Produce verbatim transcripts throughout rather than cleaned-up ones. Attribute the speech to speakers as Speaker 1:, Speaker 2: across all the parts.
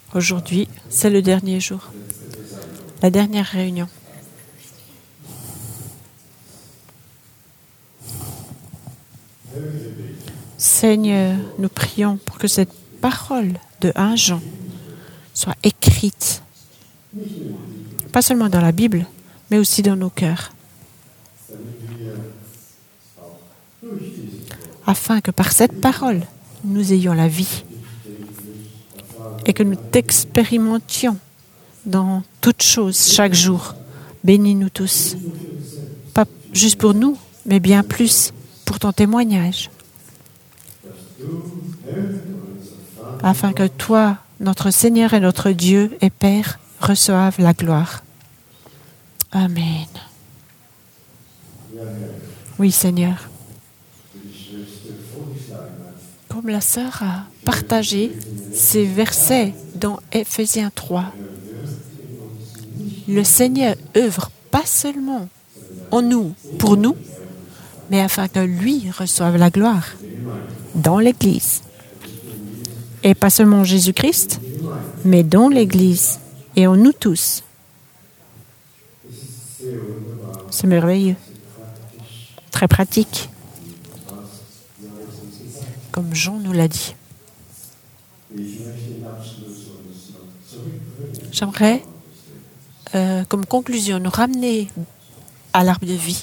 Speaker 1: Aujourd'hui, c'est le dernier jour, la dernière réunion. Seigneur, nous prions pour que cette parole de un Jean soit écrite, pas seulement dans la Bible, mais aussi dans nos cœurs, afin que par cette parole, nous ayons la vie et que nous t'expérimentions dans toutes choses chaque jour. Bénis-nous tous, pas juste pour nous, mais bien plus pour ton témoignage, afin que toi, notre Seigneur et notre Dieu et Père, reçoivent la gloire. Amen. Oui, Seigneur. Comme la sœur a partagé ces versets dans Éphésiens trois, le Seigneur œuvre pas seulement en nous, pour nous, mais afin que lui reçoive la gloire dans l'Église. Et pas seulement en Jésus-Christ, mais dans l'Église et en nous tous. C'est merveilleux. Très pratique. Comme Jean nous l'a dit. J'aimerais, euh, comme conclusion, nous ramener à l'arbre de vie.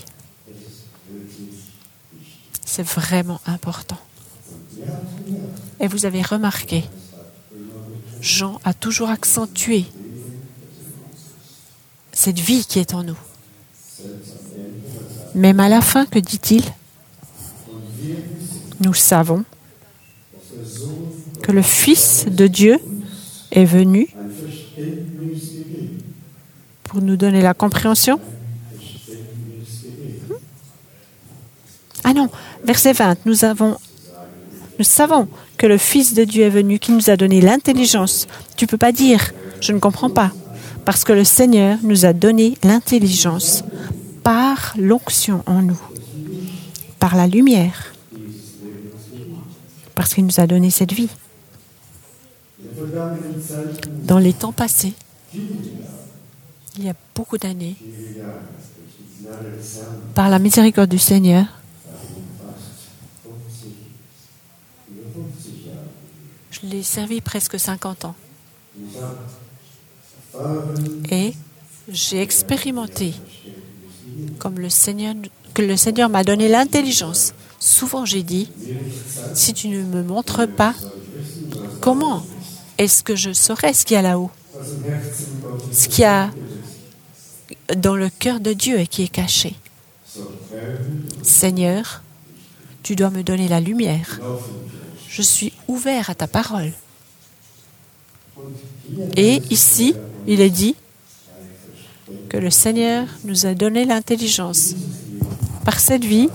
Speaker 1: C'est vraiment important. Et vous avez remarqué, Jean a toujours accentué cette vie qui est en nous. Même à la fin, que dit-il? Nous savons que le Fils de Dieu est venu pour nous donner la compréhension. Ah non, verset vingt, nous avons, nous savons que le Fils de Dieu est venu, qui nous a donné l'intelligence. Tu ne peux pas dire, je ne comprends pas, parce que le Seigneur nous a donné l'intelligence par l'onction en nous, par la lumière, parce qu'il nous a donné cette vie. Dans les temps passés, il y a beaucoup d'années, par la miséricorde du Seigneur, je l'ai servi presque cinquante ans. Et j'ai expérimenté comme le Seigneur, que le Seigneur m'a donné l'intelligence. Souvent j'ai dit, si tu ne me montres pas, comment est-ce que je saurais ce qu'il y a là-haut? Ce qu'il y a dans le cœur de Dieu et qui est caché. Seigneur, tu dois me donner la lumière. Je suis ouvert à ta parole. Et ici, il est dit que le Seigneur nous a donné l'intelligence. Par cette vie,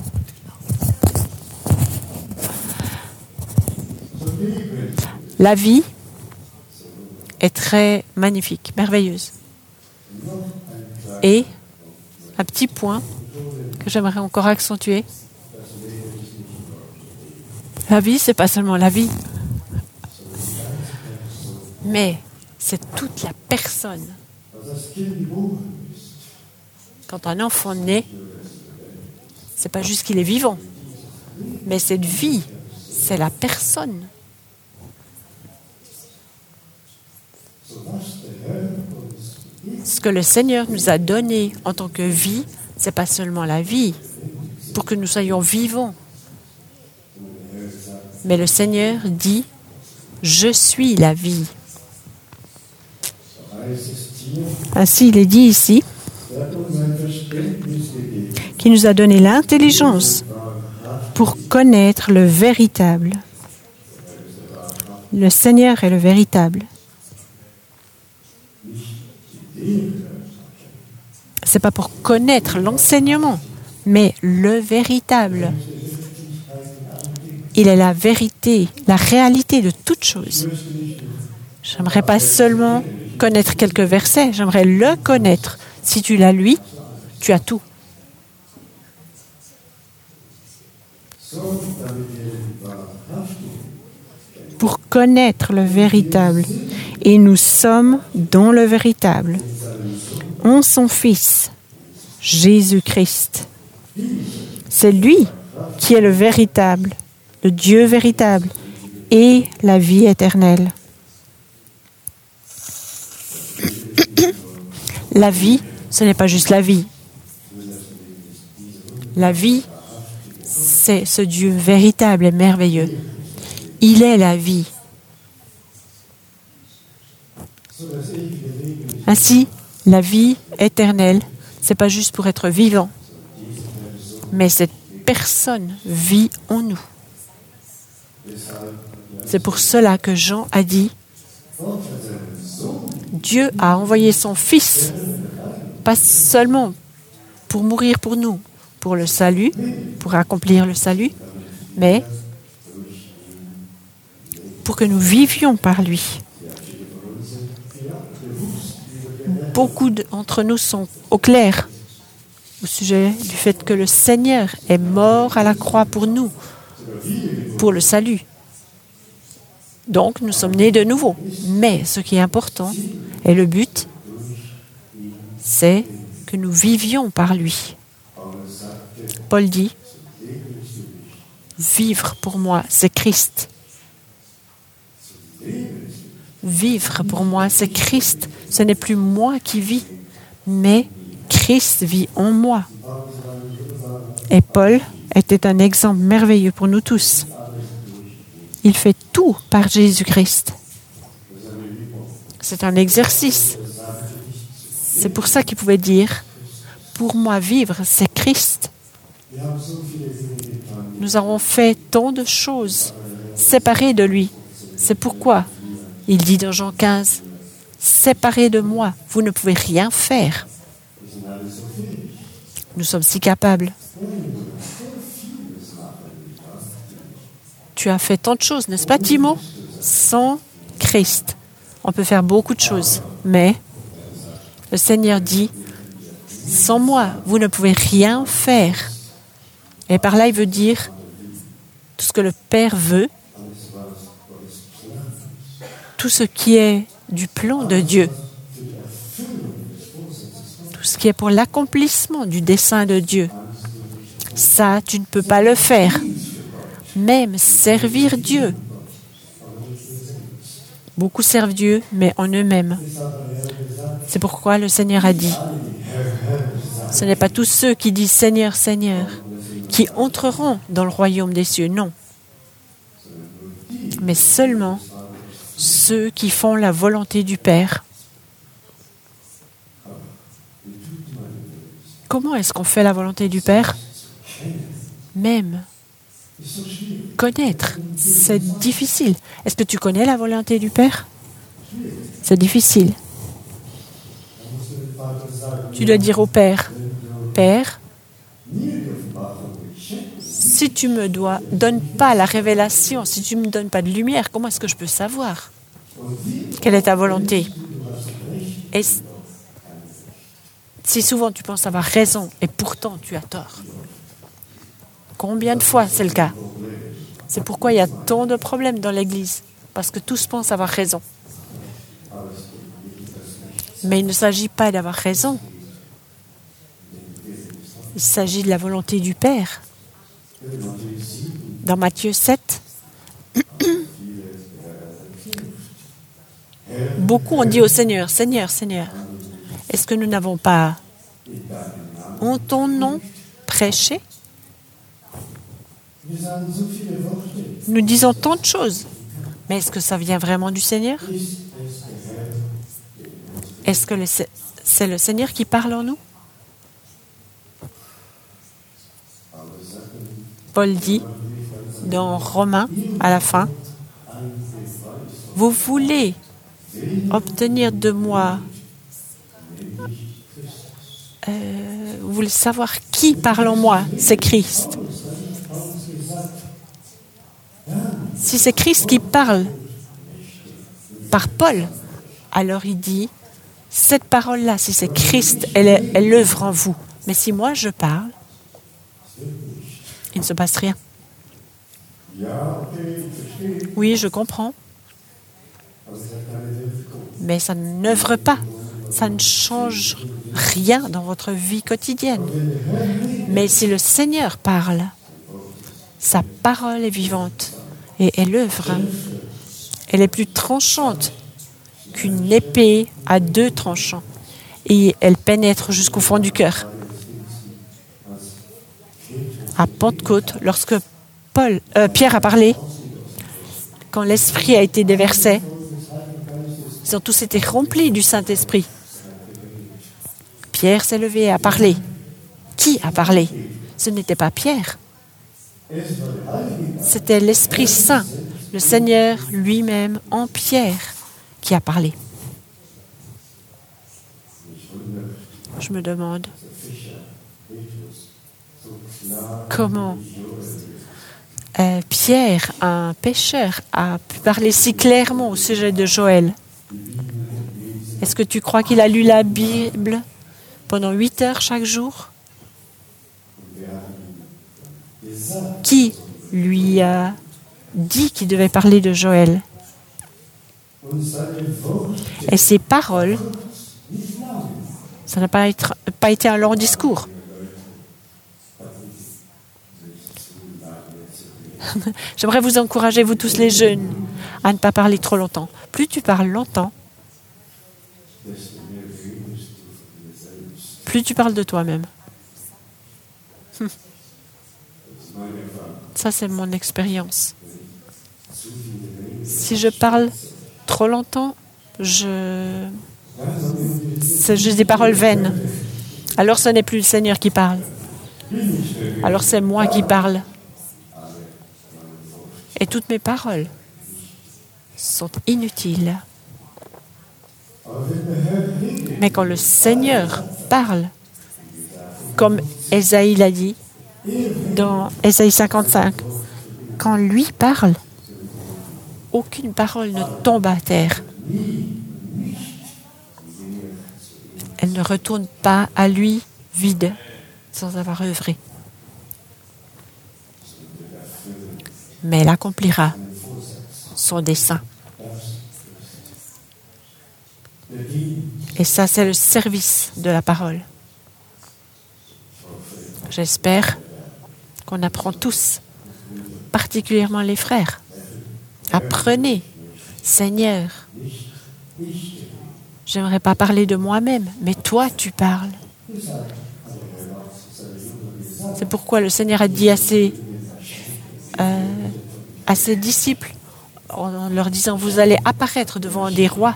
Speaker 1: la vie est très magnifique, merveilleuse. Et un petit point que j'aimerais encore accentuer. La vie, c'est pas seulement la vie, mais c'est toute la personne. Quand un enfant naît, c'est pas juste qu'il est vivant, mais cette vie, c'est la personne. Ce que le Seigneur nous a donné en tant que vie, c'est pas seulement la vie, pour que nous soyons vivants. Mais le Seigneur dit, je suis la vie. Ainsi, il est dit ici qu'il nous a donné l'intelligence pour connaître le véritable. Le Seigneur est le véritable. Ce n'est pas pour connaître l'enseignement, mais le véritable. Il est la vérité, la réalité de toute chose. J'aimerais pas seulement connaître quelques versets, j'aimerais le connaître. Si tu l'as lui, tu as tout. Pour connaître le véritable, Et nous sommes dans le véritable, en son Fils, Jésus-Christ. C'est lui qui est le véritable, le Dieu véritable et la vie éternelle. La vie, ce n'est pas juste la vie. La vie, c'est ce Dieu véritable et merveilleux. Il est la vie. Ainsi, la vie éternelle, ce n'est pas juste pour être vivant, mais cette personne vit en nous. C'est pour cela que Jean a dit, Dieu a envoyé son Fils, pas seulement pour mourir pour nous, pour le salut, pour accomplir le salut, mais pour que nous vivions par lui. Beaucoup d'entre nous sont au clair au sujet du fait que le Seigneur est mort à la croix pour nous, pour le salut. Donc, nous sommes nés de nouveau. Mais ce qui est important, et le but, c'est que nous vivions par lui. Paul dit, vivre pour moi, c'est Christ. Vivre pour moi, c'est Christ. Ce n'est plus moi qui vis, mais Christ vit en moi. Et Paul était un exemple merveilleux pour nous tous. Il fait tout par Jésus-Christ. C'est un exercice. C'est pour ça qu'il pouvait dire, pour moi vivre, c'est Christ. Nous avons fait tant de choses séparées de lui. C'est pourquoi il dit dans Jean quinze, séparés de moi, vous ne pouvez rien faire. Nous sommes si capables. Tu as fait tant de choses, n'est-ce pas, Timo? Sans Christ, on peut faire beaucoup de choses. Mais le Seigneur dit, sans moi, vous ne pouvez rien faire. Et par là, il veut dire tout ce que le Père veut, tout ce qui est du plan de Dieu, tout ce qui est pour l'accomplissement du dessein de Dieu. Ça, tu ne peux pas le faire. Même servir Dieu. Beaucoup servent Dieu, mais en eux-mêmes. C'est pourquoi le Seigneur a dit, ce n'est pas tous ceux qui disent Seigneur, Seigneur, qui entreront dans le royaume des cieux, non. Mais seulement ceux qui font la volonté du Père. Comment est-ce qu'on fait la volonté du Père? Même connaître, c'est difficile. Est-ce que tu connais la volonté du Père? C'est difficile. Tu dois dire au Père, Père, si tu me dois, donnes pas la révélation, si tu ne me donnes pas de lumière, comment est-ce que je peux savoir quelle est ta volonté? Et si souvent tu penses avoir raison et pourtant tu as tort. Combien de fois c'est le cas? C'est pourquoi il y a tant de problèmes dans l'Église, parce que tous pensent avoir raison. Mais il ne s'agit pas d'avoir raison. Il s'agit de la volonté du Père. Dans Matthieu sept, beaucoup ont dit au Seigneur, Seigneur, Seigneur, est-ce que nous n'avons pas en ton nom prêché? Nous disons tant de choses, mais est-ce que ça vient vraiment du Seigneur? Est-ce que c'est le Seigneur qui parle en nous? Paul dit dans Romains, à la fin, vous voulez obtenir de moi, euh, vous voulez savoir qui parle en moi? C'est Christ. Si c'est Christ qui parle par Paul, alors il dit, cette parole-là, si c'est Christ, elle, est, elle œuvre en vous. Mais si moi je parle, il ne se passe rien. Oui, je comprends. mais ça n'œuvre pas. Ça ne change rien dans votre vie quotidienne. Mais si le Seigneur parle, sa parole est vivante et elle œuvre. Elle est plus tranchante qu'une épée à deux tranchants et elle pénètre jusqu'au fond du cœur. À Pentecôte, lorsque Paul, euh, Pierre a parlé, quand l'Esprit a été déversé, ils ont tous été remplis du Saint-Esprit. Pierre s'est levé et a parlé. Qui a parlé? Ce n'était pas Pierre. C'était l'Esprit Saint, le Seigneur lui-même en Pierre, qui a parlé. Je me demande comment euh, Pierre, un pécheur, a pu parler si clairement au sujet de Joël. Est-ce que tu crois qu'il a lu la Bible pendant huit heures chaque jour? Qui lui a dit qu'il devait parler de Joël? Et ses paroles, ça n'a pas, être, pas été un long discours. J'aimerais vous encourager, vous tous les jeunes, à ne pas parler trop longtemps. Plus tu parles longtemps, plus tu parles de toi-même. Ça, c'est mon expérience. Si je parle trop longtemps, je... c'est juste des paroles vaines. Alors ce n'est plus le Seigneur qui parle. Alors c'est moi qui parle. Et toutes mes paroles sont inutiles. Mais quand le Seigneur parle, comme Ésaïe l'a dit, dans Ésaïe cinquante-cinq, quand lui parle, aucune parole ne tombe à terre. Elle ne retourne pas à lui vide, sans avoir œuvré. Mais elle accomplira son dessein. Et ça, c'est le service de la parole. J'espère qu'on apprend tous, particulièrement les frères. Apprenez, Seigneur, j'aimerais pas parler de moi-même, mais toi, tu parles. C'est pourquoi le Seigneur a dit à ses, euh, à ses disciples, en leur disant, vous allez apparaître devant des rois.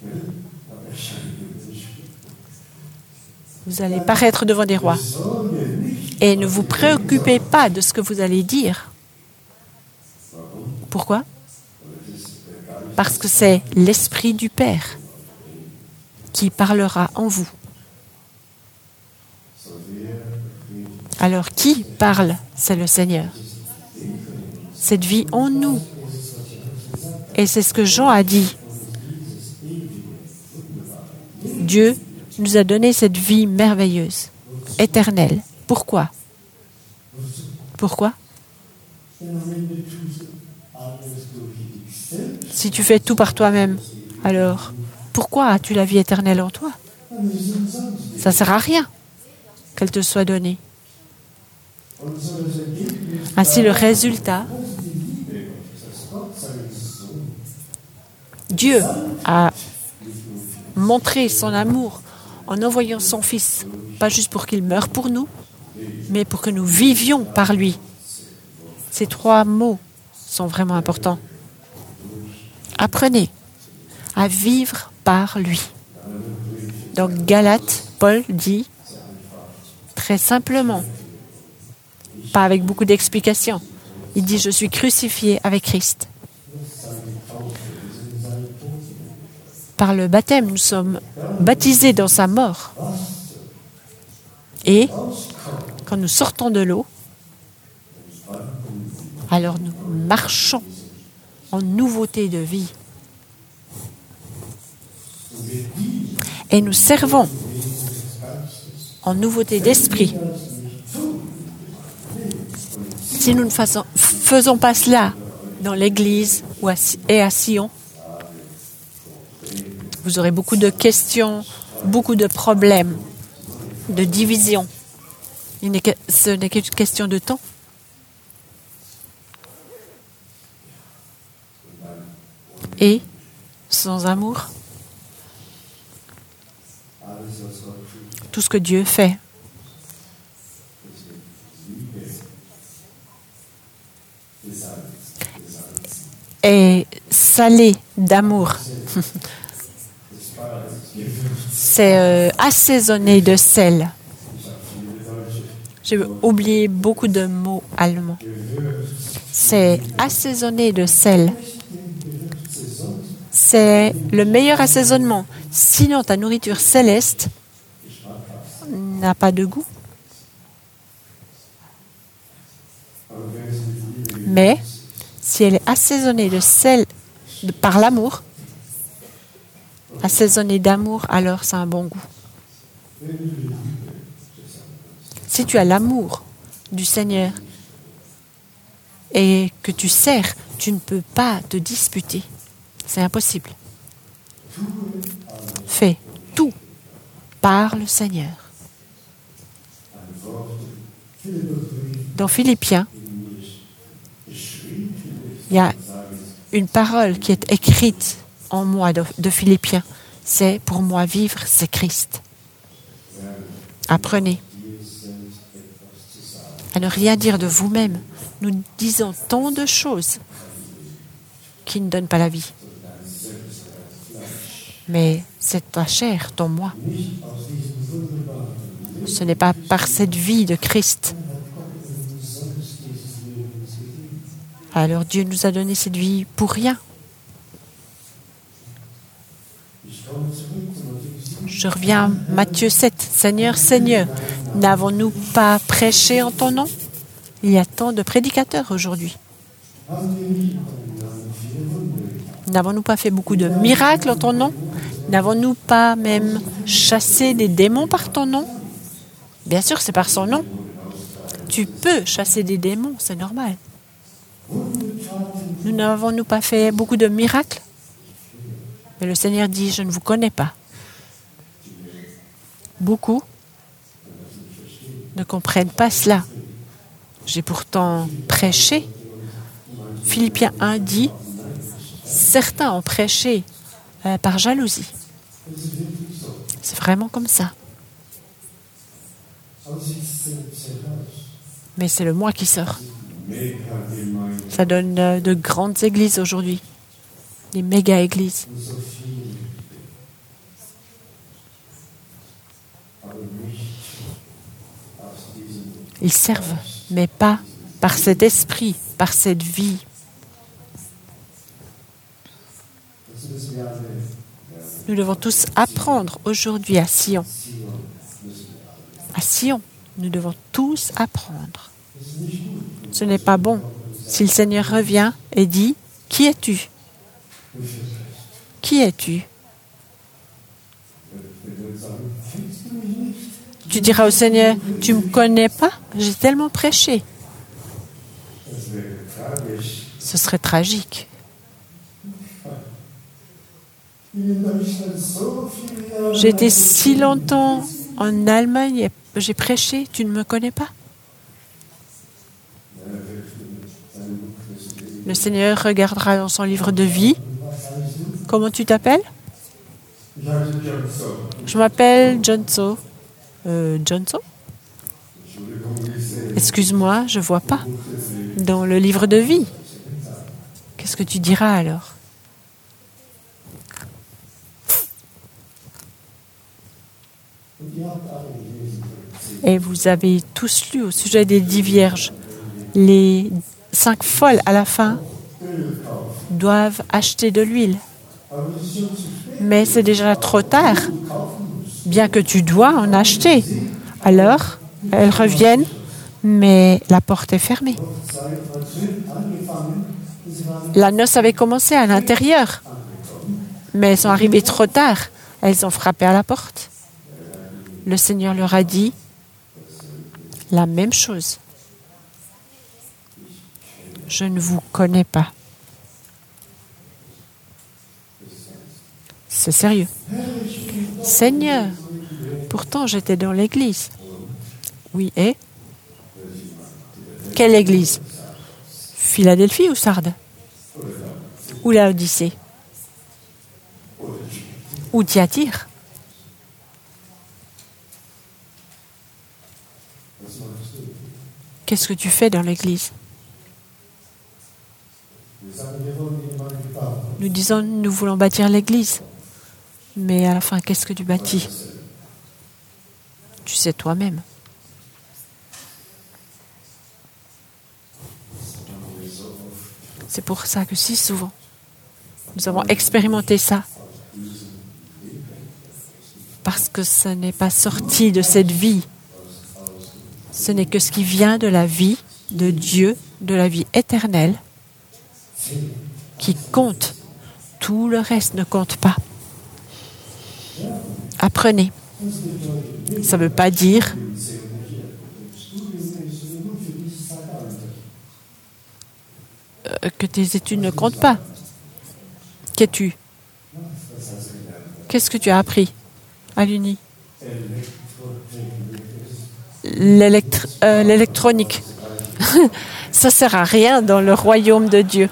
Speaker 1: Vous allez paraître devant des rois. Et ne vous préoccupez pas de ce que vous allez dire. Pourquoi? Parce que c'est l'Esprit du Père qui parlera en vous. Alors, qui parle? C'est le Seigneur. Cette vie en nous. Et c'est ce que Jean a dit. Dieu nous a donné cette vie merveilleuse, éternelle. Pourquoi? Pourquoi? Si tu fais tout par toi-même, alors pourquoi as-tu la vie éternelle en toi? Ça ne sert à rien qu'elle te soit donnée. Ainsi, le résultat, Dieu a montré son amour en envoyant son Fils, pas juste pour qu'il meure pour nous, mais pour que nous vivions par lui. Ces trois mots sont vraiment importants. Apprenez à vivre par lui. Dans Galates, Paul dit très simplement, pas avec beaucoup d'explications, il dit « Je suis crucifié avec Christ ». Par le baptême, nous sommes baptisés dans sa mort. Et quand nous sortons de l'eau, alors nous marchons en nouveauté de vie. Et nous servons en nouveauté d'esprit. Si nous ne faisons, faisons pas cela dans l'Église ou à, et à Sion, Vous aurez beaucoup de questions, beaucoup de problèmes, de divisions. Il n'est que, ce n'est qu'une question de temps. Et sans amour, tout ce que Dieu fait est salé d'amour. C'est euh, assaisonné de sel. J'ai oublié beaucoup de mots allemands. C'est assaisonné de sel. C'est le meilleur assaisonnement. Sinon, ta nourriture céleste n'a pas de goût. Mais si elle est assaisonnée de sel de, par l'amour, assaisonnée d'amour, alors c'est un bon goût. Si tu as l'amour du Seigneur et que tu sers, tu ne peux pas te disputer. C'est impossible. Fais tout par le Seigneur. Dans Philippiens, il y a une parole qui est écrite en moi de, de Philippiens. C'est pour moi vivre, c'est Christ. Apprenez à ne rien dire de vous-même. Nous disons tant de choses qui ne donnent pas la vie. Mais c'est ta chair, ton moi. Ce n'est pas par cette vie de Christ. Alors Dieu nous a donné cette vie pour rien. Je reviens à Matthieu sept. Seigneur, Seigneur, n'avons-nous pas prêché en ton nom? Il y a tant de prédicateurs aujourd'hui. N'avons-nous pas fait beaucoup de miracles en ton nom? N'avons-nous pas même chassé des démons par ton nom? Bien sûr, c'est par son nom. Tu peux chasser des démons, c'est normal. Nous n'avons-nous pas fait beaucoup de miracles? Mais le Seigneur dit, je ne vous connais pas. Beaucoup ne comprennent pas cela. J'ai pourtant prêché. Philippiens un dit, certains ont prêché euh, par jalousie. C'est vraiment comme ça. Mais c'est le moi qui sort. Ça donne euh, de grandes églises aujourd'hui, des méga-églises. Ils servent, mais pas par cet esprit, par cette vie. Nous devons tous apprendre aujourd'hui à Sion. À Sion, nous devons tous apprendre. Ce n'est pas bon. Si le Seigneur revient et dit, « Qui es-tu? Qui es-tu » Tu diras au Seigneur, « Tu ne me connais pas? J'ai tellement prêché. » Ce serait tragique. J'ai été si longtemps en Allemagne et j'ai prêché, tu ne me connais pas? Le Seigneur regardera dans son livre de vie. Comment tu t'appelles? Je m'appelle Johnso. Euh, Johnso? Excuse-moi, je ne vois pas. Dans le livre de vie. Qu'est-ce que tu diras alors? Et vous avez tous lu au sujet des dix vierges. Les cinq folles à la fin doivent acheter de l'huile. Mais c'est déjà trop tard. Bien que tu dois en acheter. Alors, elles reviennent, mais la porte est fermée. La noce avait commencé à l'intérieur. Mais elles sont arrivées trop tard. Elles ont frappé à la porte. Le Seigneur leur a dit la même chose. Je ne vous connais pas. C'est sérieux. Seigneur, pourtant j'étais dans l'église. Oui, et? Quelle église? Philadelphie ou Sardes? Ou Laodicée? Ou Thyatire? Qu'est-ce que tu fais dans l'église? Nous disons, nous voulons bâtir l'église. Mais à la fin, qu'est-ce que tu bâtis? Tu sais toi-même. C'est pour ça que si souvent, nous avons expérimenté ça. Parce que ce n'est pas sorti de cette vie. Ce n'est que ce qui vient de la vie de Dieu, de la vie éternelle, qui compte. Tout le reste ne compte pas. Apprenez. Ça ne veut pas dire que tes études ne comptent pas. Qu'es-tu? Qu'est-ce que tu as appris à l'Uni? L'électr- euh, L'électronique. Ça ne sert à rien dans le royaume de Dieu.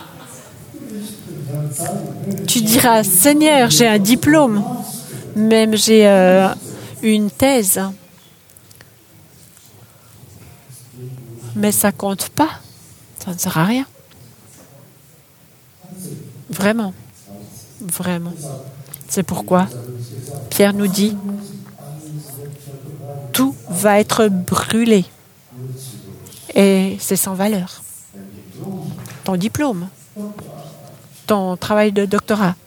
Speaker 1: Tu diras, Seigneur, j'ai un diplôme, même j'ai euh, une thèse. Mais ça ne compte pas. Ça ne sert à rien. Vraiment. Vraiment. C'est pourquoi Pierre nous dit, tout va être brûlé. Et c'est sans valeur. Ton diplôme, ton travail de doctorat.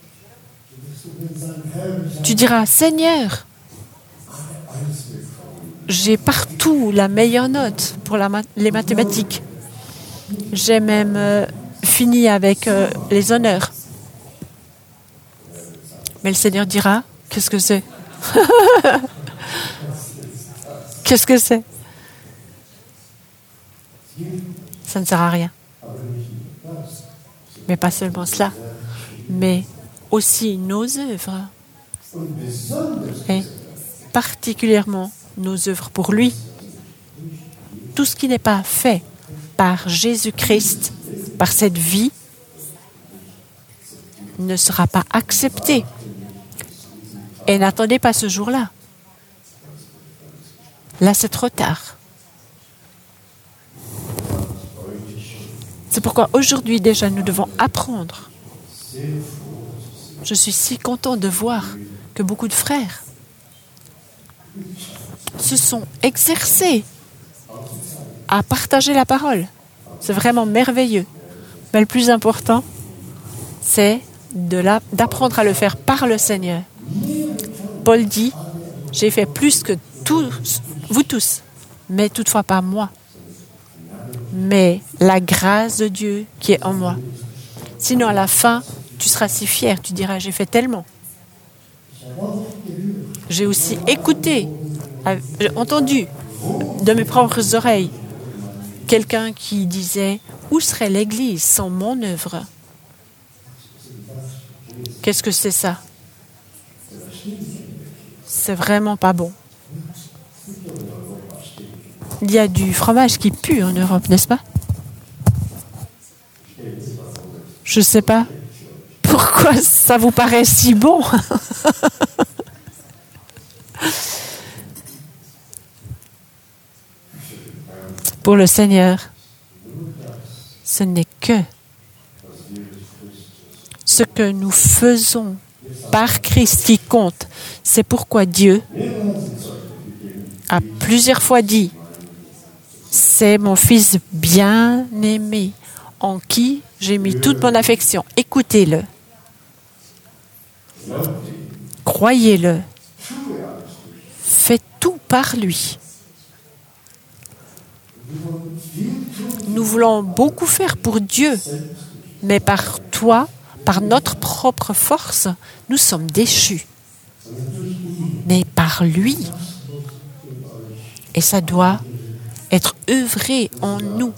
Speaker 1: Tu diras, Seigneur, j'ai partout la meilleure note pour la ma- les mathématiques. J'ai même euh, fini avec euh, les honneurs. Mais le Seigneur dira, qu'est-ce que c'est? Qu'est-ce que c'est? Ça ne sert à rien. Mais pas seulement cela, mais aussi nos œuvres. Et particulièrement nos œuvres pour lui. Tout ce qui n'est pas fait par Jésus-Christ, par cette vie, ne sera pas accepté. Et n'attendez pas ce jour-là. Là, c'est trop tard. C'est pourquoi aujourd'hui déjà, nous devons apprendre. Je suis si content de voir que beaucoup de frères se sont exercés à partager la parole. C'est vraiment merveilleux. Mais le plus important, c'est de la, d'apprendre à le faire par le Seigneur. Paul dit, j'ai fait plus que tous, vous tous, mais toutefois pas moi. Mais la grâce de Dieu qui est en moi. Sinon, à la fin, tu seras si fier, tu diras, j'ai fait tellement. J'ai aussi écouté, j'ai entendu de mes propres oreilles quelqu'un qui disait, où serait l'Église sans mon œuvre? Qu'est-ce que c'est ça? C'est vraiment pas bon. Il y a du fromage qui pue en Europe, n'est-ce pas? Je ne sais pas pourquoi ça vous paraît si bon. Pour le Seigneur, ce n'est que ce que nous faisons par Christ qui compte. C'est pourquoi Dieu a plusieurs fois dit, c'est mon fils bien-aimé en qui j'ai mis toute mon affection. Écoutez-le. Croyez-le. Faites tout par lui. Nous voulons beaucoup faire pour Dieu, mais par toi, par notre propre force, nous sommes déchus. Mais par lui. Et ça doit être œuvré en nous.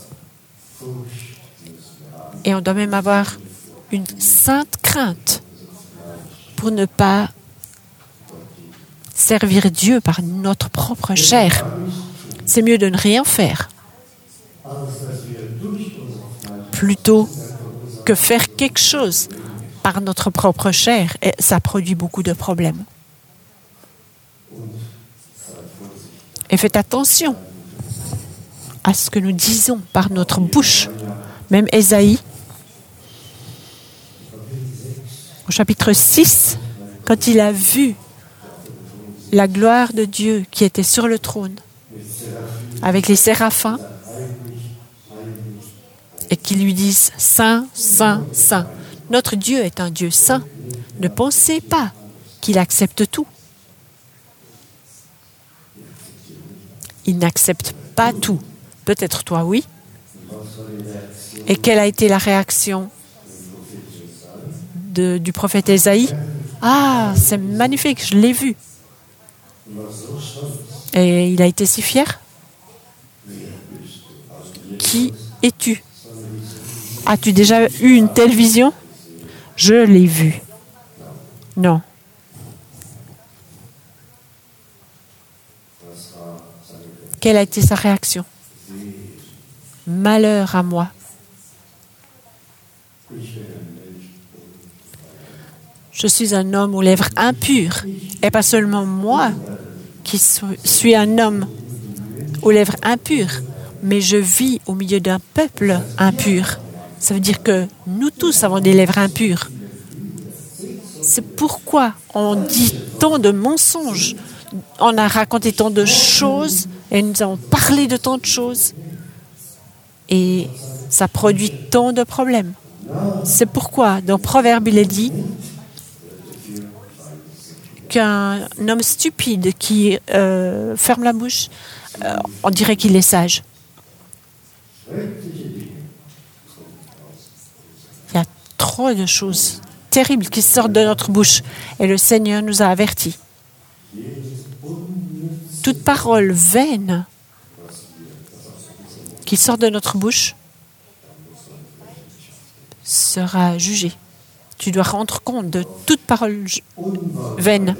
Speaker 1: Et on doit même avoir une sainte crainte pour ne pas servir Dieu par notre propre chair. C'est mieux de ne rien faire plutôt que faire quelque chose par notre propre chair. Et ça produit beaucoup de problèmes. Et faites attention à ce que nous disons par notre bouche. Même Ésaïe, au chapitre six, quand il a vu la gloire de Dieu qui était sur le trône, avec les séraphins, et qui lui disent « Saint, Saint, Saint ». Notre Dieu est un Dieu saint. Ne pensez pas qu'il accepte tout. Il n'accepte pas tout. Peut-être toi, oui. Et quelle a été la réaction de, du prophète Ésaïe? Ah, c'est magnifique, je l'ai vu. Et il a été si fier. Qui es-tu? As-tu déjà eu une telle vision? Je l'ai vue. Non. Quelle a été sa réaction? Malheur à moi. Je suis un homme aux lèvres impures. Et pas seulement moi qui suis un homme aux lèvres impures, mais je vis au milieu d'un peuple impur. Ça veut dire que nous tous avons des lèvres impures. C'est pourquoi on dit tant de mensonges. On a raconté tant de choses et nous avons parlé de tant de choses. Et ça produit tant de problèmes. C'est pourquoi dans Proverbe, il est dit qu'un homme stupide qui euh, ferme la bouche, euh, on dirait qu'il est sage. Il y a trop de choses terribles qui sortent de notre bouche et le Seigneur nous a avertis. Toute parole vaine qui sort de notre bouche sera jugée. Tu dois rendre compte de toute parole vaine.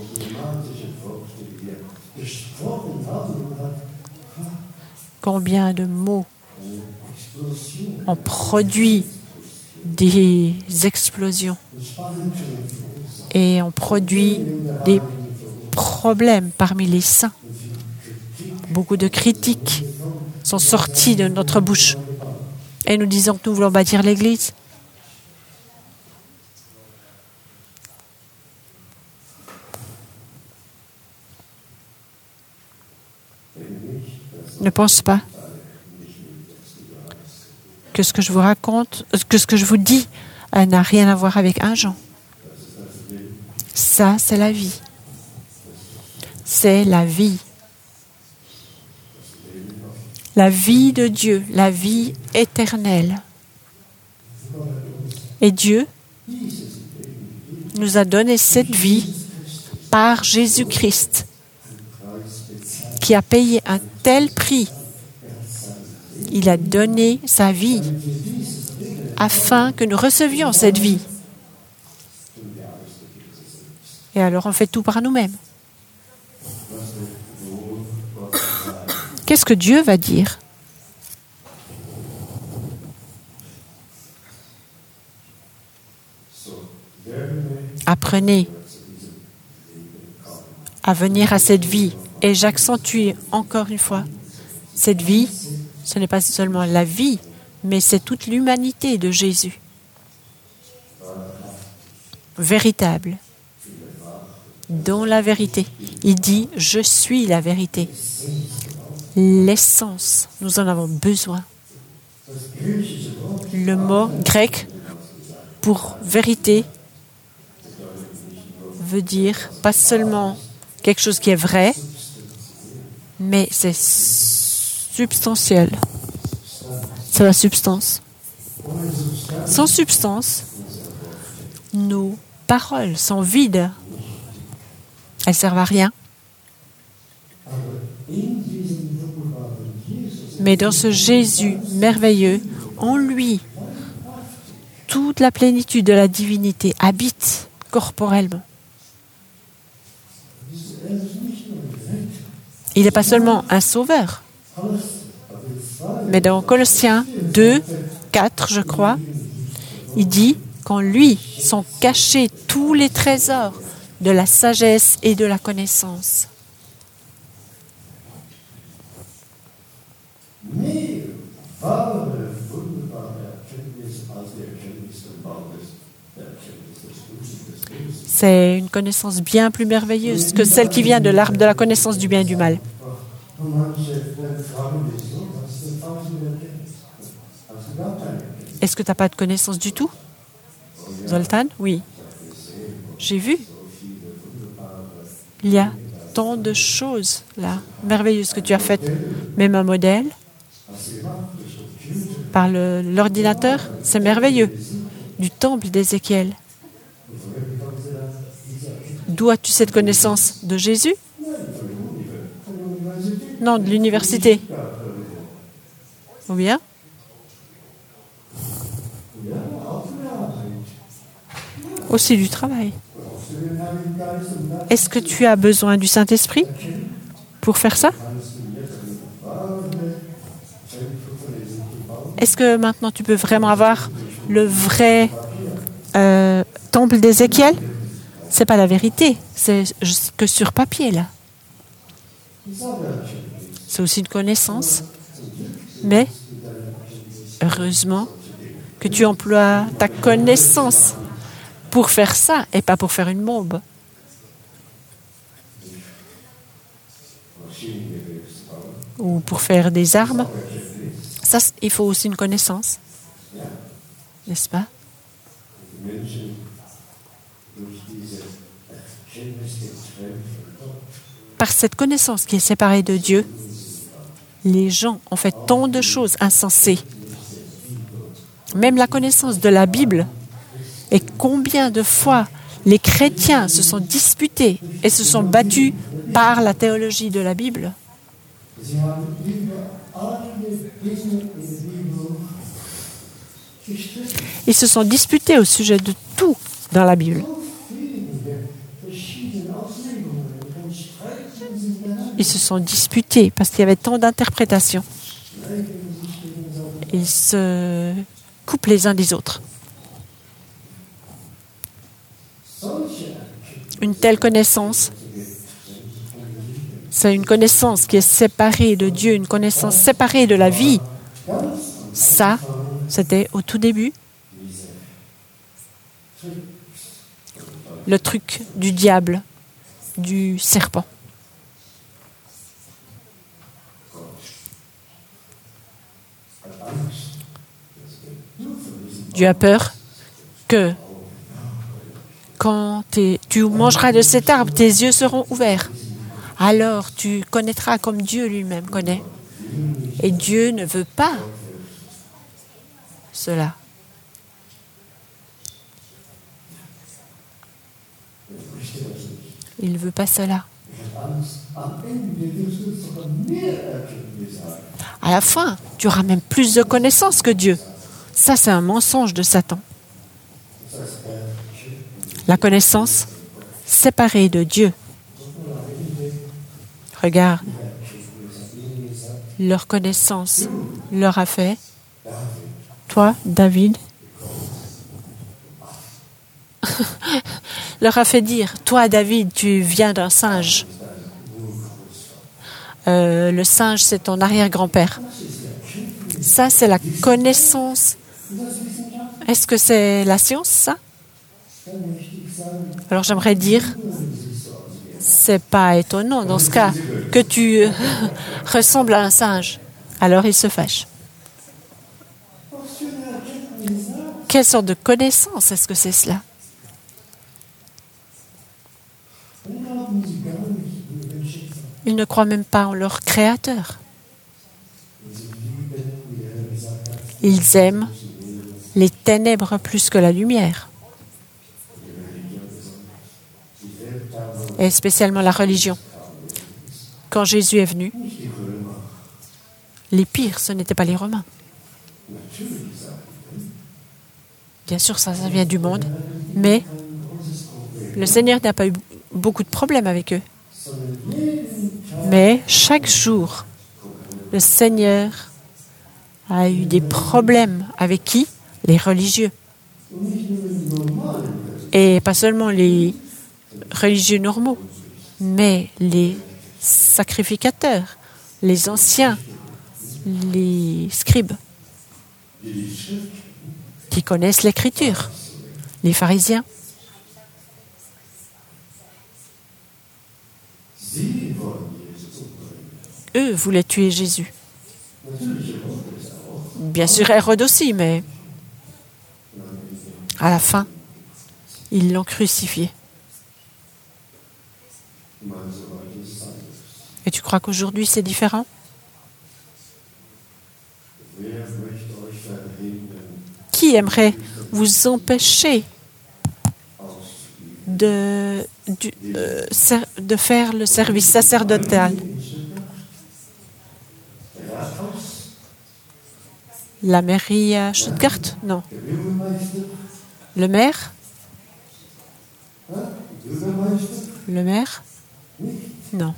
Speaker 1: Combien de mots ont produit des explosions et ont produit des problèmes parmi les saints. Beaucoup de critiques sont sorties de notre bouche et nous disons que nous voulons bâtir l'Église. Ne pense pas que ce que je vous raconte, que ce que je vous dis n'a rien à voir avec un Jean. Ça, c'est la vie. C'est la vie. La vie de Dieu, la vie éternelle. Et Dieu nous a donné cette vie par Jésus-Christ, qui a payé un tel prix. Il a donné sa vie afin que nous recevions cette vie. Et alors on fait tout par nous-mêmes. Qu'est-ce que Dieu va dire? Apprenez à venir à cette vie. Et j'accentue encore une fois, cette vie, ce n'est pas seulement la vie, mais c'est toute l'humanité de Jésus. Véritable. Dans la vérité. Il dit, je suis la vérité. L'essence, nous en avons besoin. Le mot grec pour vérité veut dire pas seulement quelque chose qui est vrai, mais c'est substantiel. C'est la substance. Sans substance, nos paroles sont vides. Elles ne servent à rien. Mais dans ce Jésus merveilleux, en lui, toute la plénitude de la divinité habite corporellement. Il n'est pas seulement un sauveur, mais dans Colossiens deux, quatre, je crois, il dit qu'en lui sont cachés tous les trésors de la sagesse et de la connaissance. C'est une connaissance bien plus merveilleuse que celle qui vient de l'arbre de la connaissance du bien et du mal. Est-ce que tu n'as pas de connaissance du tout, Zoltan? Oui. J'ai vu. Il y a tant de choses là, merveilleuses que tu as faites. Même un modèle par le- l'ordinateur, c'est merveilleux. Du temple d'Ézéchiel. D'où as-tu cette connaissance? De Jésus? Non, de l'université. Ou bien? Aussi du travail. Est-ce que tu as besoin du Saint-Esprit pour faire ça? Est-ce que maintenant tu peux vraiment avoir le vrai euh, temple d'Ézéchiel? C'est pas la vérité, c'est juste que sur papier là. C'est aussi une connaissance, mais heureusement que tu emploies ta connaissance pour faire ça et pas pour faire une bombe. Ou pour faire des armes. Ça, il faut aussi une connaissance, n'est-ce pas? Par cette connaissance qui est séparée de Dieu, les gens ont fait tant de choses insensées. Même la connaissance de la Bible. Et combien de fois les chrétiens se sont disputés et se sont battus par la théologie de la Bible. Ils se sont disputés au sujet de tout dans la Bible. Ils se sont disputés parce qu'il y avait tant d'interprétations. Ils se coupent les uns des autres. Une telle connaissance, c'est une connaissance qui est séparée de Dieu, une connaissance séparée de la vie. Ça, c'était au tout début le truc du diable, du serpent. Dieu a peur que quand tu mangeras de cet arbre, tes yeux seront ouverts. Alors tu connaîtras comme Dieu lui-même connaît. Et Dieu ne veut pas cela. Il ne veut pas cela. À la fin, tu auras même plus de connaissances que Dieu. Ça, c'est un mensonge de Satan. La connaissance séparée de Dieu. Regarde, leur connaissance leur a fait, toi, David, leur a fait dire, toi, David, tu viens d'un singe. Euh, le singe, c'est ton arrière-grand-père. Ça, c'est la connaissance. Est-ce que c'est la science, ça? Alors, j'aimerais dire, c'est pas étonnant, dans ce cas, que tu ressembles à un singe. Alors, il se fâche. Quelle sorte de connaissance est-ce que c'est cela? Ils ne croient même pas en leur Créateur. Ils aiment les ténèbres plus que la lumière. Et spécialement la religion. Quand Jésus est venu, les pires, ce n'étaient pas les Romains. Bien sûr, ça, ça vient du monde, mais Le Seigneur n'a pas eu beaucoup de problèmes avec eux. Mais chaque jour, le Seigneur a eu des problèmes avec qui? Les religieux. Et pas seulement les religieux normaux, mais les sacrificateurs, les anciens, les scribes, qui connaissent l'Écriture, les pharisiens. Eux voulaient tuer Jésus. Bien sûr, Hérode aussi, mais à la fin, ils l'ont crucifié. Et tu crois qu'aujourd'hui, c'est différent? Qui aimerait vous empêcher de, du, euh, de faire le service sacerdotal? La mairie à Stuttgart? Non. Le maire? Le maire? Non.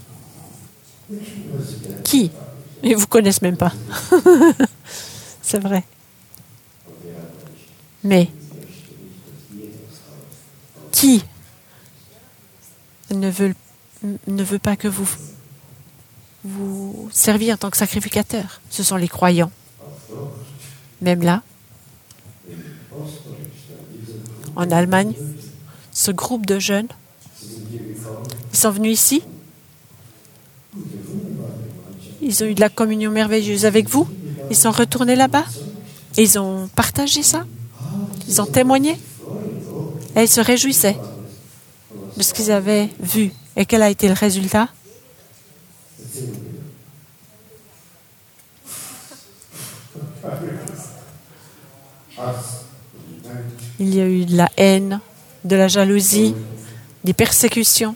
Speaker 1: Qui? Ils ne vous connaissent même pas. C'est vrai. Mais qui ne veut, ne veut pas que vous vous serviez en tant que sacrificateur? Ce sont les croyants. Même là, en Allemagne, ce groupe de jeunes, ils sont venus ici. Ils ont eu de la communion merveilleuse avec vous. Ils sont retournés là-bas. Ils ont partagé ça. Ils ont témoigné. Et ils se réjouissaient de ce qu'ils avaient vu. Et quel a été le résultat? Il y a eu de la haine, de la jalousie, des persécutions,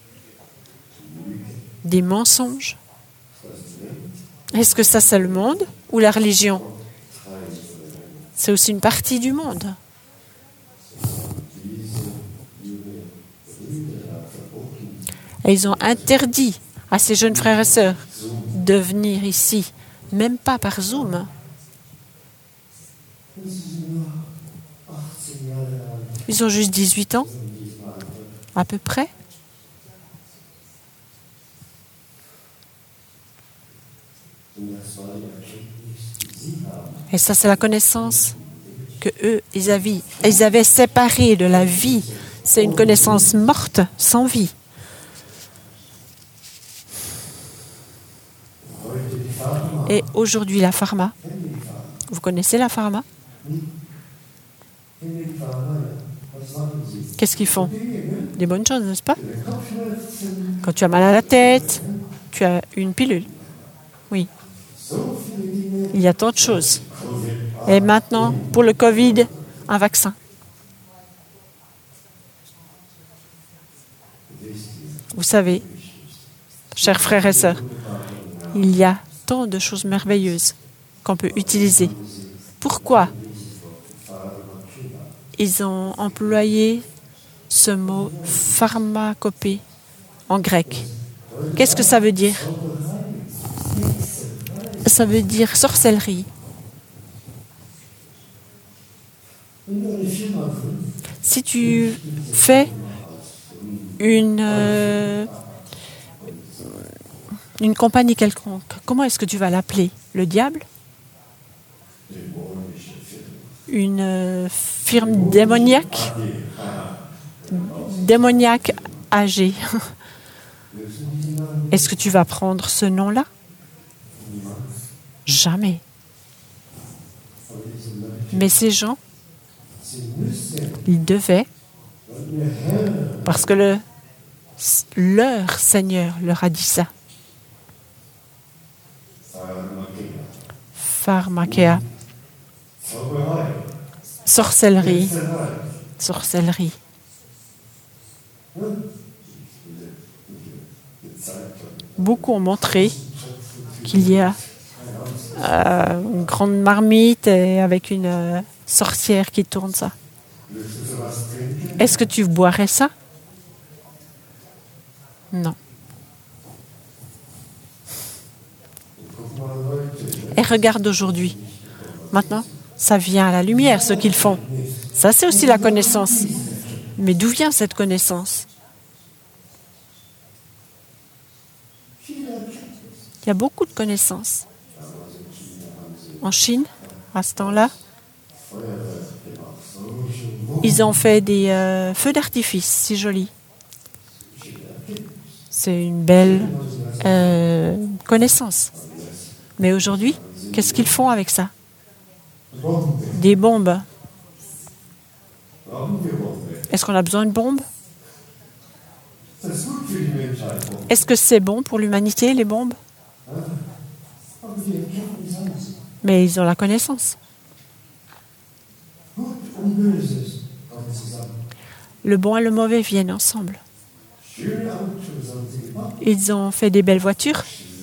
Speaker 1: des mensonges. Est-ce que ça, c'est le monde ou la religion? C'est aussi une partie du monde. Et ils ont interdit à ces jeunes frères et sœurs de venir ici, même pas par Zoom. Ils ont juste dix-huit ans, à peu près. Et ça, c'est la connaissance que eux, ils avaient, ils avaient séparée de la vie. C'est une connaissance morte, sans vie. Et aujourd'hui, la pharma. Vous connaissez la pharma? Qu'est-ce qu'ils font? Des bonnes choses, n'est-ce pas? Quand tu as mal à la tête, tu as une pilule. Oui. Il y a tant de choses. Et maintenant, pour le Covid, un vaccin. Vous savez, chers frères et sœurs, il y a tant de choses merveilleuses qu'on peut utiliser. Pourquoi ils ont employé ce mot pharmacopée en grec? Qu'est-ce que ça veut dire? Ça veut dire sorcellerie. Si tu fais une, euh, une compagnie quelconque, comment est-ce que tu vas l'appeler? Le diable? Une euh, firme démoniaque? Démoniaque âgée. Est-ce que tu vas prendre ce nom-là? Jamais. Mais ces gens, ils devaient, parce que le, leur Seigneur leur a dit ça. Pharmakeia. Sorcellerie. Sorcellerie. Beaucoup ont montré qu'il y a euh, une grande marmite et avec une euh, sorcière qui tourne ça. Est-ce que tu boirais ça? Non. Et regarde aujourd'hui. Maintenant, ça vient à la lumière, ce qu'ils font. Ça, c'est aussi la connaissance. Mais d'où vient cette connaissance? Il y a beaucoup de connaissances. En Chine, à ce temps-là, ils ont fait des euh, feux d'artifice si jolis. C'est une belle euh, connaissance. Mais aujourd'hui, qu'est-ce qu'ils font avec ça? Des bombes. Est-ce qu'on a besoin de bombes? Est-ce que c'est bon pour l'humanité, les bombes? Mais ils ont la connaissance. Le bon et le mauvais viennent ensemble. Ils ont fait des belles voitures,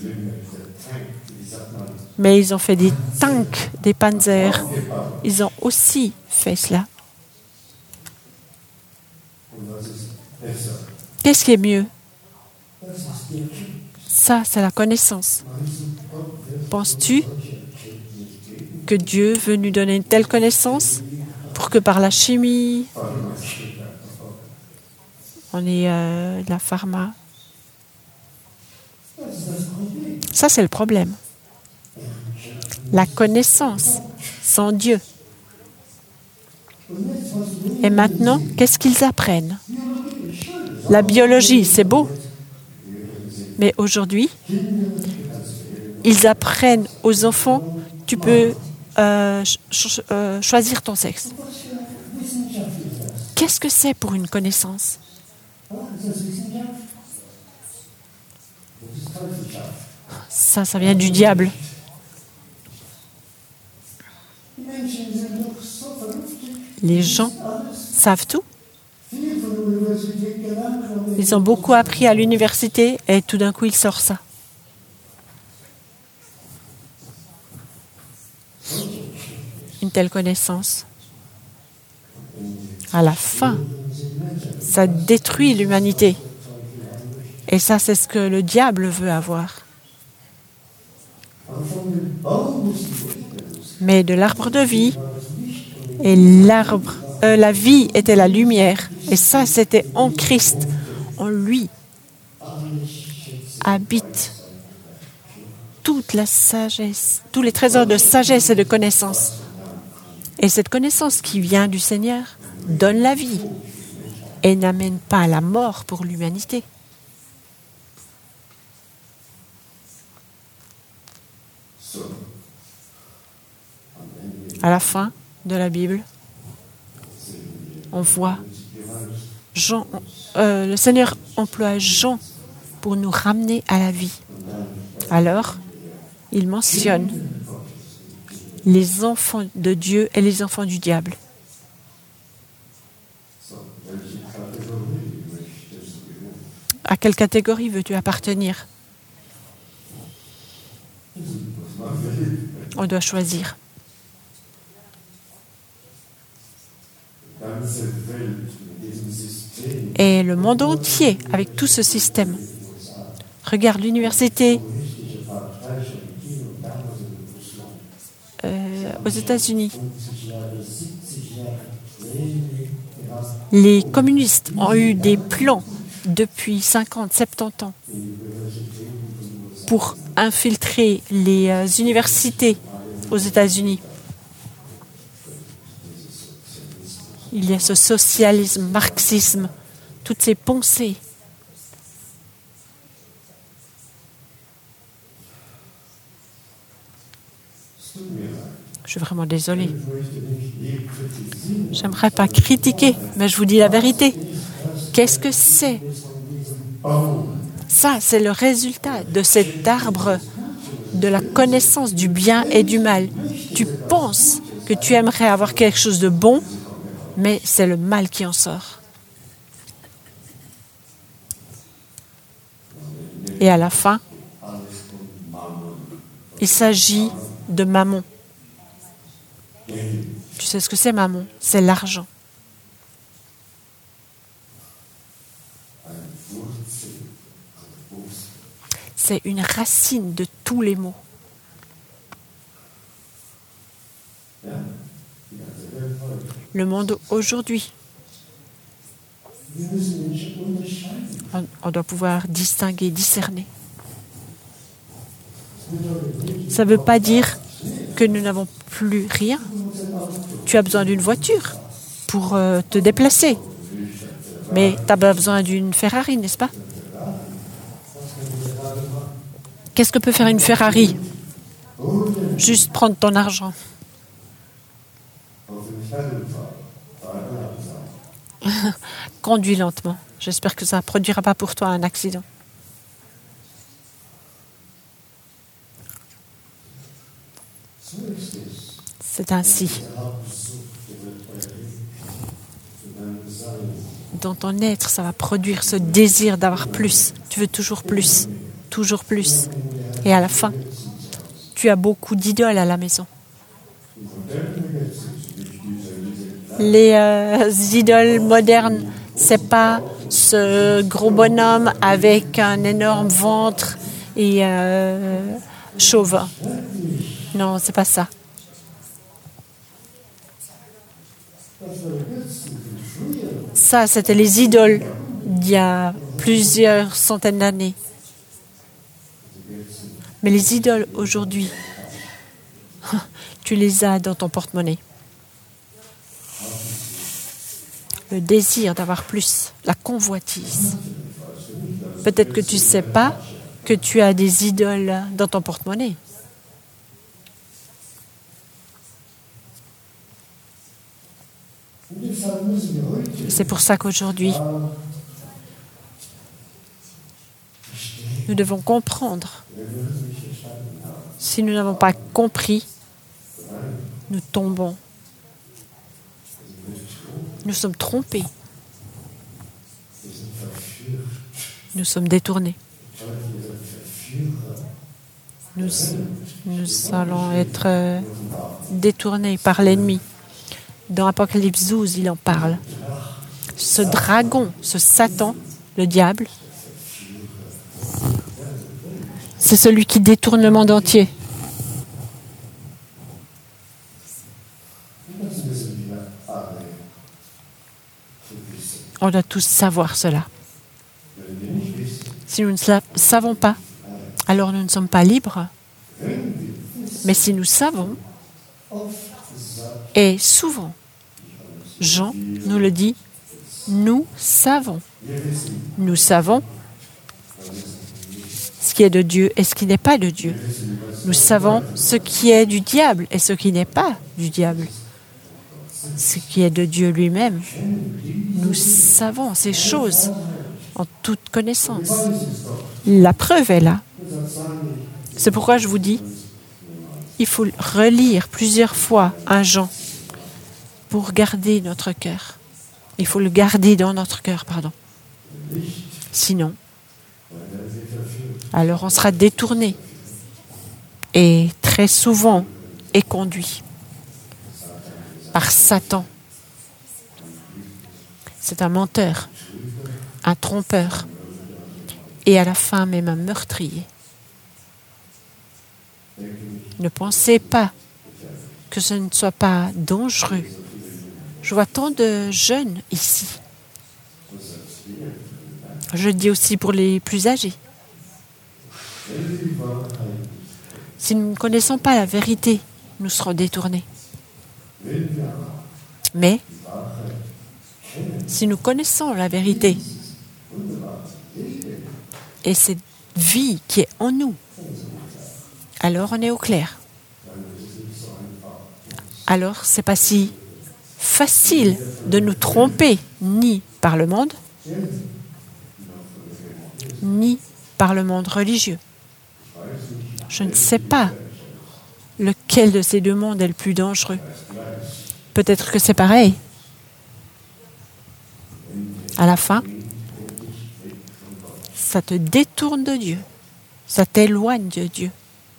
Speaker 1: mais ils ont fait des tanks, des panzers. Ils ont aussi fait cela. Qu'est-ce qui est mieux? Ça, c'est la connaissance. Penses-tu que Dieu veut nous donner une telle connaissance pour que par la chimie, on ait euh, de la pharma? Ça, c'est le problème. La connaissance sans Dieu. Et maintenant, qu'est-ce qu'ils apprennent? La biologie, c'est beau. Mais aujourd'hui, ils apprennent aux enfants, tu peux euh, ch- euh, choisir ton sexe. Qu'est-ce que c'est pour une connaissance? Ça, ça vient du diable. Les gens savent tout. Ils ont beaucoup appris à l'université et tout d'un coup, ils sortent ça. Une telle connaissance. À la fin, ça détruit l'humanité. Et ça, c'est ce que le diable veut avoir. Mais de l'arbre de vie, et l'arbre, euh, la vie était la lumière. Et ça, c'était en Christ. En lui habite toute la sagesse, tous les trésors de sagesse et de connaissance. Et cette connaissance qui vient du Seigneur donne la vie et n'amène pas à la mort pour l'humanité. À la fin de la Bible, on voit Jean, euh, le Seigneur emploie Jean pour nous ramener à la vie. Alors, il mentionne les enfants de Dieu et les enfants du diable. À quelle catégorie veux-tu appartenir? On doit choisir. Et le monde entier, avec tout ce système. Regarde l'université euh, aux États-Unis. Les communistes ont eu des plans depuis cinquante, soixante-dix ans pour infiltrer les euh, universités aux États-Unis. Il y a ce socialisme, marxisme, toutes ces pensées. Je suis vraiment désolée. J'aimerais pas critiquer, mais je vous dis la vérité. Qu'est-ce que c'est? Ça, c'est le résultat de cet arbre de la connaissance du bien et du mal. Tu penses que tu aimerais avoir quelque chose de bon, mais c'est le mal qui en sort. Et à la fin, il s'agit de mammon. Tu sais ce que c'est, mammon? C'est l'argent. C'est une racine de tous les maux. Le monde aujourd'hui, on, on doit pouvoir distinguer, discerner. Ça ne veut pas dire que nous n'avons plus rien. Tu as besoin d'une voiture pour euh, te déplacer. Mais tu as besoin d'une Ferrari, n'est-ce pas? Qu'est-ce que peut faire une Ferrari? Juste prendre ton argent. Conduis lentement. J'espère que ça ne produira pas pour toi un accident. C'est ainsi. Dans ton être, ça va produire ce désir d'avoir plus. Tu veux toujours plus, toujours plus. Et à la fin, tu as beaucoup d'idoles à la maison. Les euh, idoles modernes, c'est pas ce gros bonhomme avec un énorme ventre et euh, chauve. Non, c'est pas ça. Ça, c'était les idoles d'il y a plusieurs centaines d'années. Mais les idoles aujourd'hui, tu les as dans ton porte-monnaie. Le désir d'avoir plus, la convoitise. Peut-être que tu ne sais pas que tu as des idoles dans ton porte-monnaie. C'est pour ça qu'aujourd'hui, nous devons comprendre. Si nous n'avons pas compris, nous tombons. Nous sommes trompés. Nous sommes détournés. Nous, nous allons être euh, détournés par l'ennemi. Dans Apocalypse douze, il en parle. Ce dragon, ce Satan, le diable, c'est celui qui détourne le monde entier. On doit tous savoir cela. Si nous ne savons pas, alors nous ne sommes pas libres. Mais si nous savons, et souvent, Jean nous le dit, nous savons. Nous savons ce qui est de Dieu et ce qui n'est pas de Dieu. Nous savons ce qui est du diable et ce qui n'est pas du diable. Ce qui est de Dieu lui-même. Nous savons ces choses en toute connaissance. La preuve est là. C'est pourquoi je vous dis, il faut relire plusieurs fois un Jean pour garder notre cœur. Il faut le garder dans notre cœur, pardon. Sinon, alors on sera détourné et très souvent est conduit par Satan. C'est un menteur, un trompeur et à la fin même un meurtrier. Ne pensez pas que ce ne soit pas dangereux. Je vois tant de jeunes ici. Je le dis aussi pour les plus âgés. Si nous ne connaissons pas la vérité, nous serons détournés. Mais si nous connaissons la vérité et cette vie qui est en nous, alors on est au clair. Alors c'est pas si facile de nous tromper ni par le monde, ni par le monde religieux. Je ne sais pas lequel de ces deux mondes est le plus dangereux. Peut-être que c'est pareil. À la fin, ça te détourne de Dieu. Ça t'éloigne de Dieu.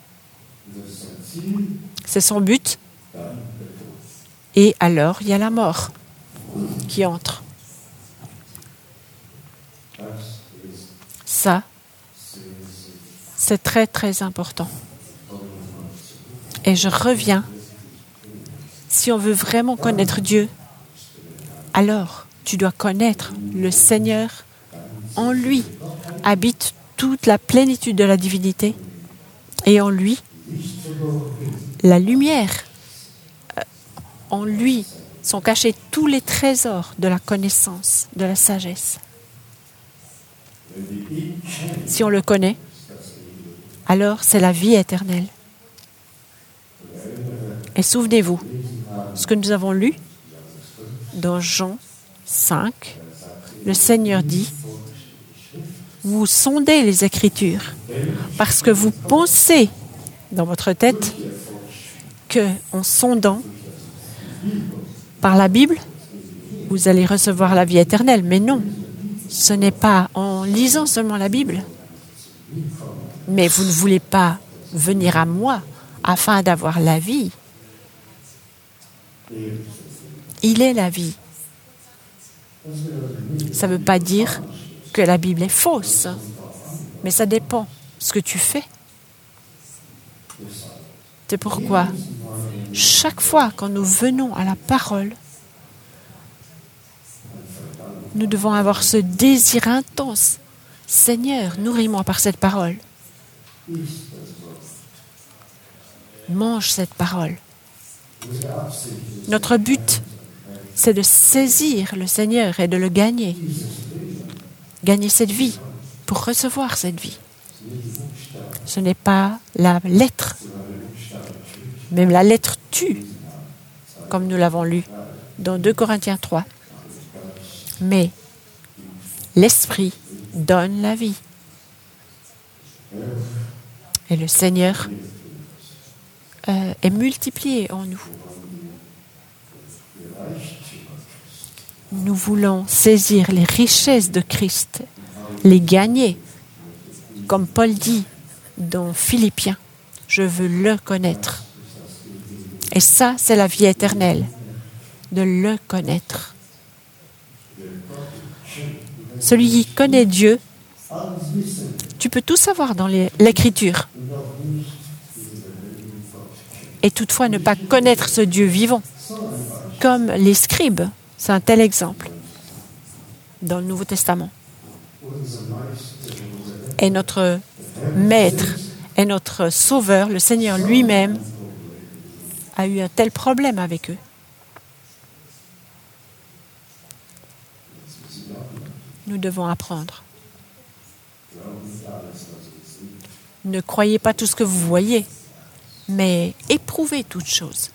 Speaker 1: C'est son but. Et alors, il y a la mort qui entre. Ça, C'est très, très important. Et je reviens. Si on veut vraiment connaître Dieu, alors tu dois connaître le Seigneur. En lui habite toute la plénitude de la divinité. Et en lui, la lumière. En lui sont cachés tous les trésors de la connaissance, de la sagesse. Si on le connaît, alors c'est la vie éternelle. Et souvenez-vous, ce que nous avons lu dans Jean cinq, le Seigneur dit, vous sondez les Écritures parce que vous pensez dans votre tête qu'en sondant par la Bible, vous allez recevoir la vie éternelle. Mais non, ce n'est pas en lisant seulement la Bible. Mais vous ne voulez pas venir à moi afin d'avoir la vie. Il est la vie. Ça ne veut pas dire que la Bible est fausse, mais ça dépend de ce que tu fais. C'est pourquoi, chaque fois quand nous venons à la parole, nous devons avoir ce désir intense. Seigneur, nourris-moi par cette parole. Mange cette parole. Notre but, c'est de saisir le Seigneur et de le gagner. Gagner cette vie pour recevoir cette vie. Ce n'est pas la lettre. Même la lettre tue, comme nous l'avons lu dans deux Corinthiens trois. Mais l'Esprit donne la vie. Et le Seigneur euh, est multiplié en nous. Nous voulons saisir les richesses de Christ, les gagner. Comme Paul dit dans Philippiens, je veux le connaître. Et ça, c'est la vie éternelle, de le connaître. Celui qui connaît Dieu, tu peux tout savoir dans les, l'Écriture. Et toutefois ne pas connaître ce Dieu vivant, comme les scribes. C'est un tel exemple dans le Nouveau Testament. Et notre Maître et notre Sauveur, le Seigneur lui-même, a eu un tel problème avec eux. Nous devons apprendre. Ne croyez pas tout ce que vous voyez, mais éprouvez toutes choses.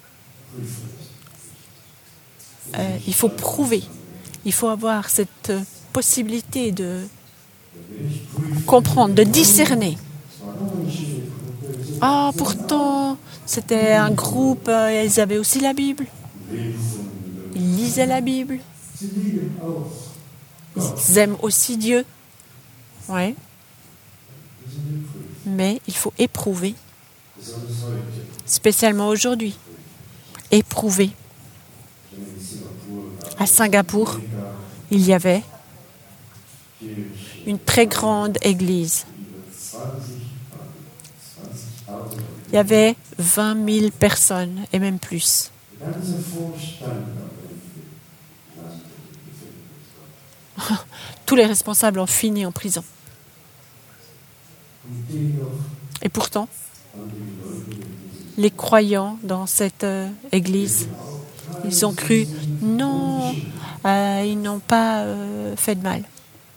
Speaker 1: Euh, il faut prouver. Il faut avoir cette possibilité de comprendre, de discerner. Ah, pourtant, c'était un groupe, euh, ils avaient aussi la Bible. Ils lisaient la Bible. Ils aiment aussi Dieu. Oui. Mais il faut éprouver. Spécialement aujourd'hui. Éprouver. À Singapour, il y avait une très grande église. Il y avait vingt mille personnes et même plus. Tous les responsables ont fini en prison. Et pourtant, les croyants dans cette euh, église, ils ont cru, non, euh, ils n'ont pas euh, fait de mal.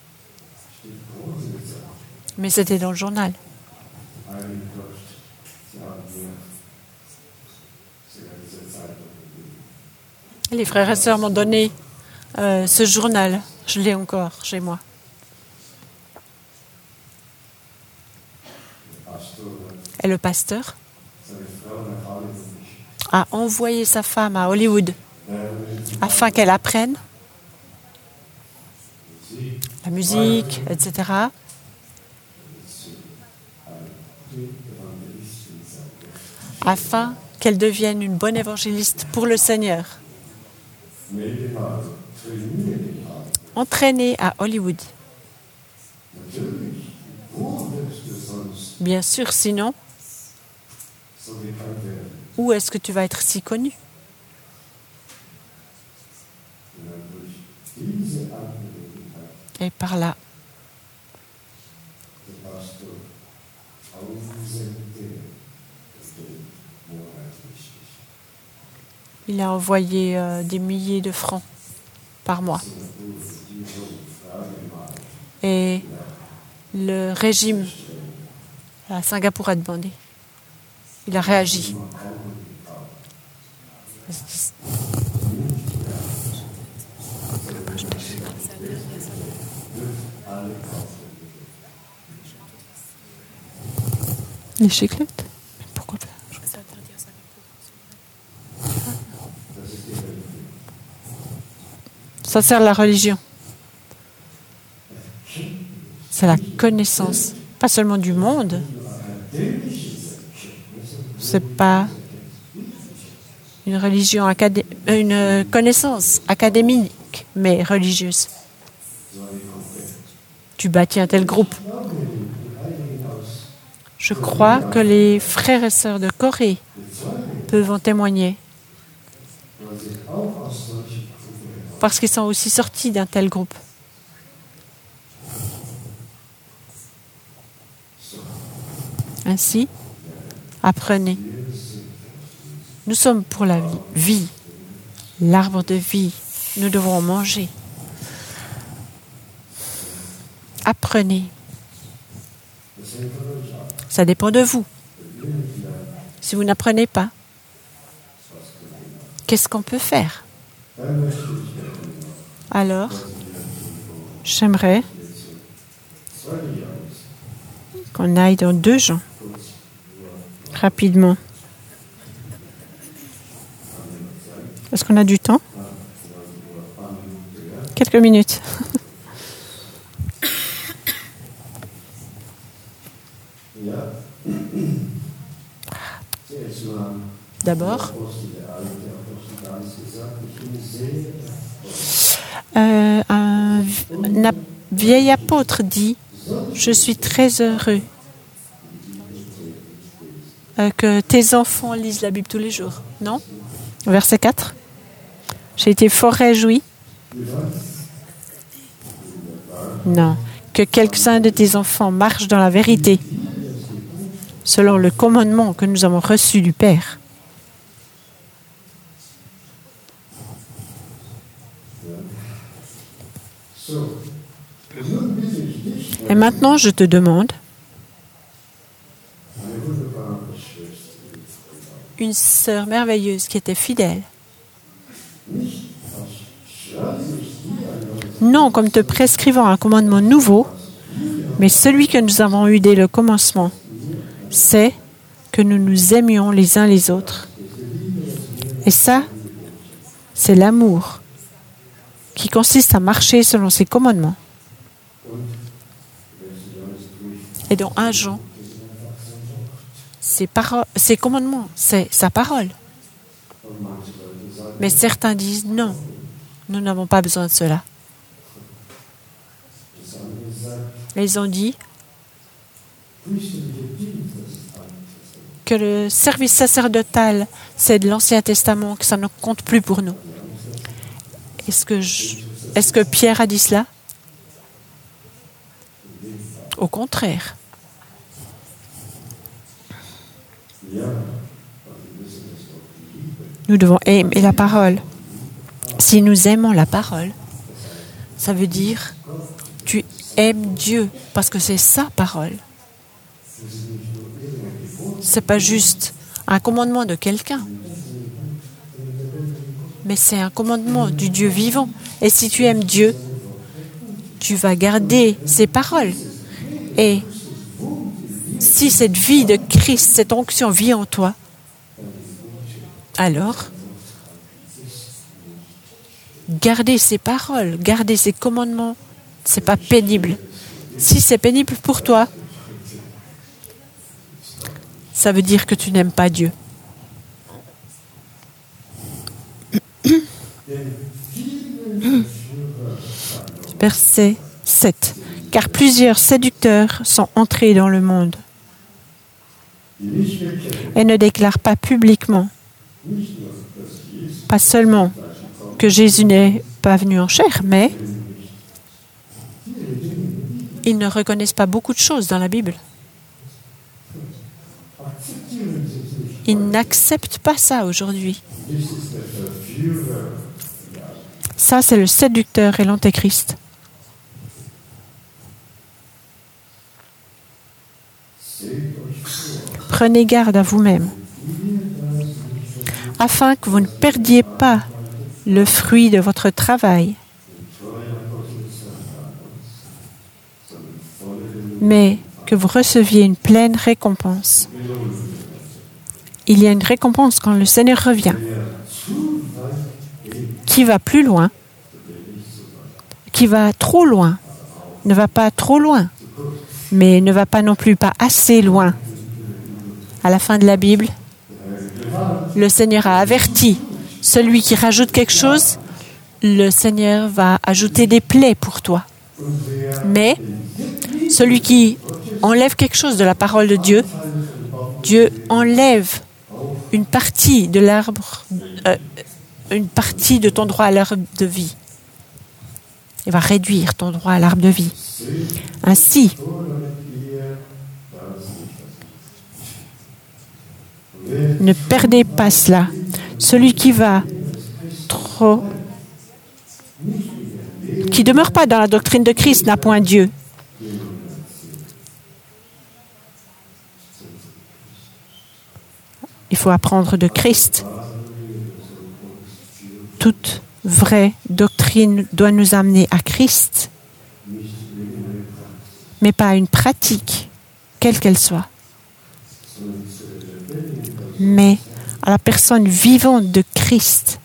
Speaker 1: Mais c'était dans le journal. Les frères et sœurs m'ont donné euh, ce journal. Je l'ai encore chez moi. Et le pasteur a envoyé sa femme à Hollywood afin qu'elle apprenne la musique, et cetera, afin qu'elle devienne une bonne évangéliste pour le Seigneur. Entraînée à Hollywood. Bien sûr, sinon, où est-ce que tu vas être si connu? Et par là, il a envoyé euh, des milliers de francs par mois. Et le régime à Singapour a demandé. Il a réagi. Les chiclettes? Pourquoi pas? Ça sert à la religion. C'est la connaissance, pas seulement du monde. C'est pas une religion acadé- une connaissance académique, mais religieuse. Tu bâtis un tel groupe. Je crois que les frères et sœurs de Corée peuvent en témoigner. Parce qu'ils sont aussi sortis d'un tel groupe. Ainsi, apprenez. Nous sommes pour la vie, l'arbre de vie. Nous devons manger. Apprenez. Ça dépend de vous. Si vous n'apprenez pas, qu'est-ce qu'on peut faire? Alors, j'aimerais qu'on aille dans deux Jean, rapidement. Est-ce qu'on a du temps? Quelques minutes. D'abord, euh, un, un vieil apôtre dit « Je suis très heureux euh, que tes enfants lisent la Bible tous les jours. » Non? Verset quatre. J'ai été fort réjoui. Non. Que quelques-uns de tes enfants marchent dans la vérité, selon le commandement que nous avons reçu du Père. Et maintenant, je te demande, une sœur merveilleuse qui était fidèle, non comme te prescrivant un commandement nouveau, mais celui que nous avons eu dès le commencement, c'est que nous nous aimions les uns les autres. Et ça, c'est l'amour qui consiste à marcher selon ses commandements. Et dans un Jean, ses, paro- ses commandements, c'est sa parole. Mais certains disent non, nous n'avons pas besoin de cela. Et ils ont dit que le service sacerdotal, c'est de l'Ancien Testament, que ça ne compte plus pour nous. Est-ce que, je, est-ce que Pierre a dit cela? Au contraire. Nous devons aimer la parole. Si nous aimons la parole, ça veut dire tu aimes Dieu parce que c'est sa parole. C'est pas juste un commandement de quelqu'un, mais c'est un commandement du Dieu vivant. Et si tu aimes Dieu, tu vas garder ses paroles. Et si cette vie de Christ, cette onction vit en toi, alors, garder ses paroles, garder ses commandements, c'est pas pénible. Si c'est pénible pour toi, ça veut dire que tu n'aimes pas Dieu. Verset sept. Car plusieurs séducteurs sont entrés dans le monde. et ne déclarent pas publiquement, pas seulement que Jésus n'est pas venu en chair, mais ils ne reconnaissent pas beaucoup de choses dans la Bible. Ils n'acceptent pas ça aujourd'hui. Ça, c'est le séducteur et l'antéchrist. Prenez garde à vous-même, afin que vous ne perdiez pas le fruit de votre travail, mais que vous receviez une pleine récompense. Il y a une récompense quand le Seigneur revient. Qui va plus loin, qui va trop loin, ne va pas trop loin, mais ne va pas non plus pas assez loin. À la fin de la Bible, le Seigneur a averti celui qui rajoute quelque chose, le Seigneur va ajouter des plaies pour toi. Mais celui qui enlève quelque chose de la parole de Dieu, Dieu enlève une partie de l'arbre, euh, une partie de ton droit à l'arbre de vie. Il va réduire ton droit à l'arbre de vie. Ainsi, ne perdez pas cela. Celui qui va trop, qui ne demeure pas dans la doctrine de Christ n'a point Dieu. Il faut apprendre de Christ. Toute vraie doctrine doit nous amener à Christ, mais pas à une pratique, quelle qu'elle soit, mais à la personne vivante de Christ.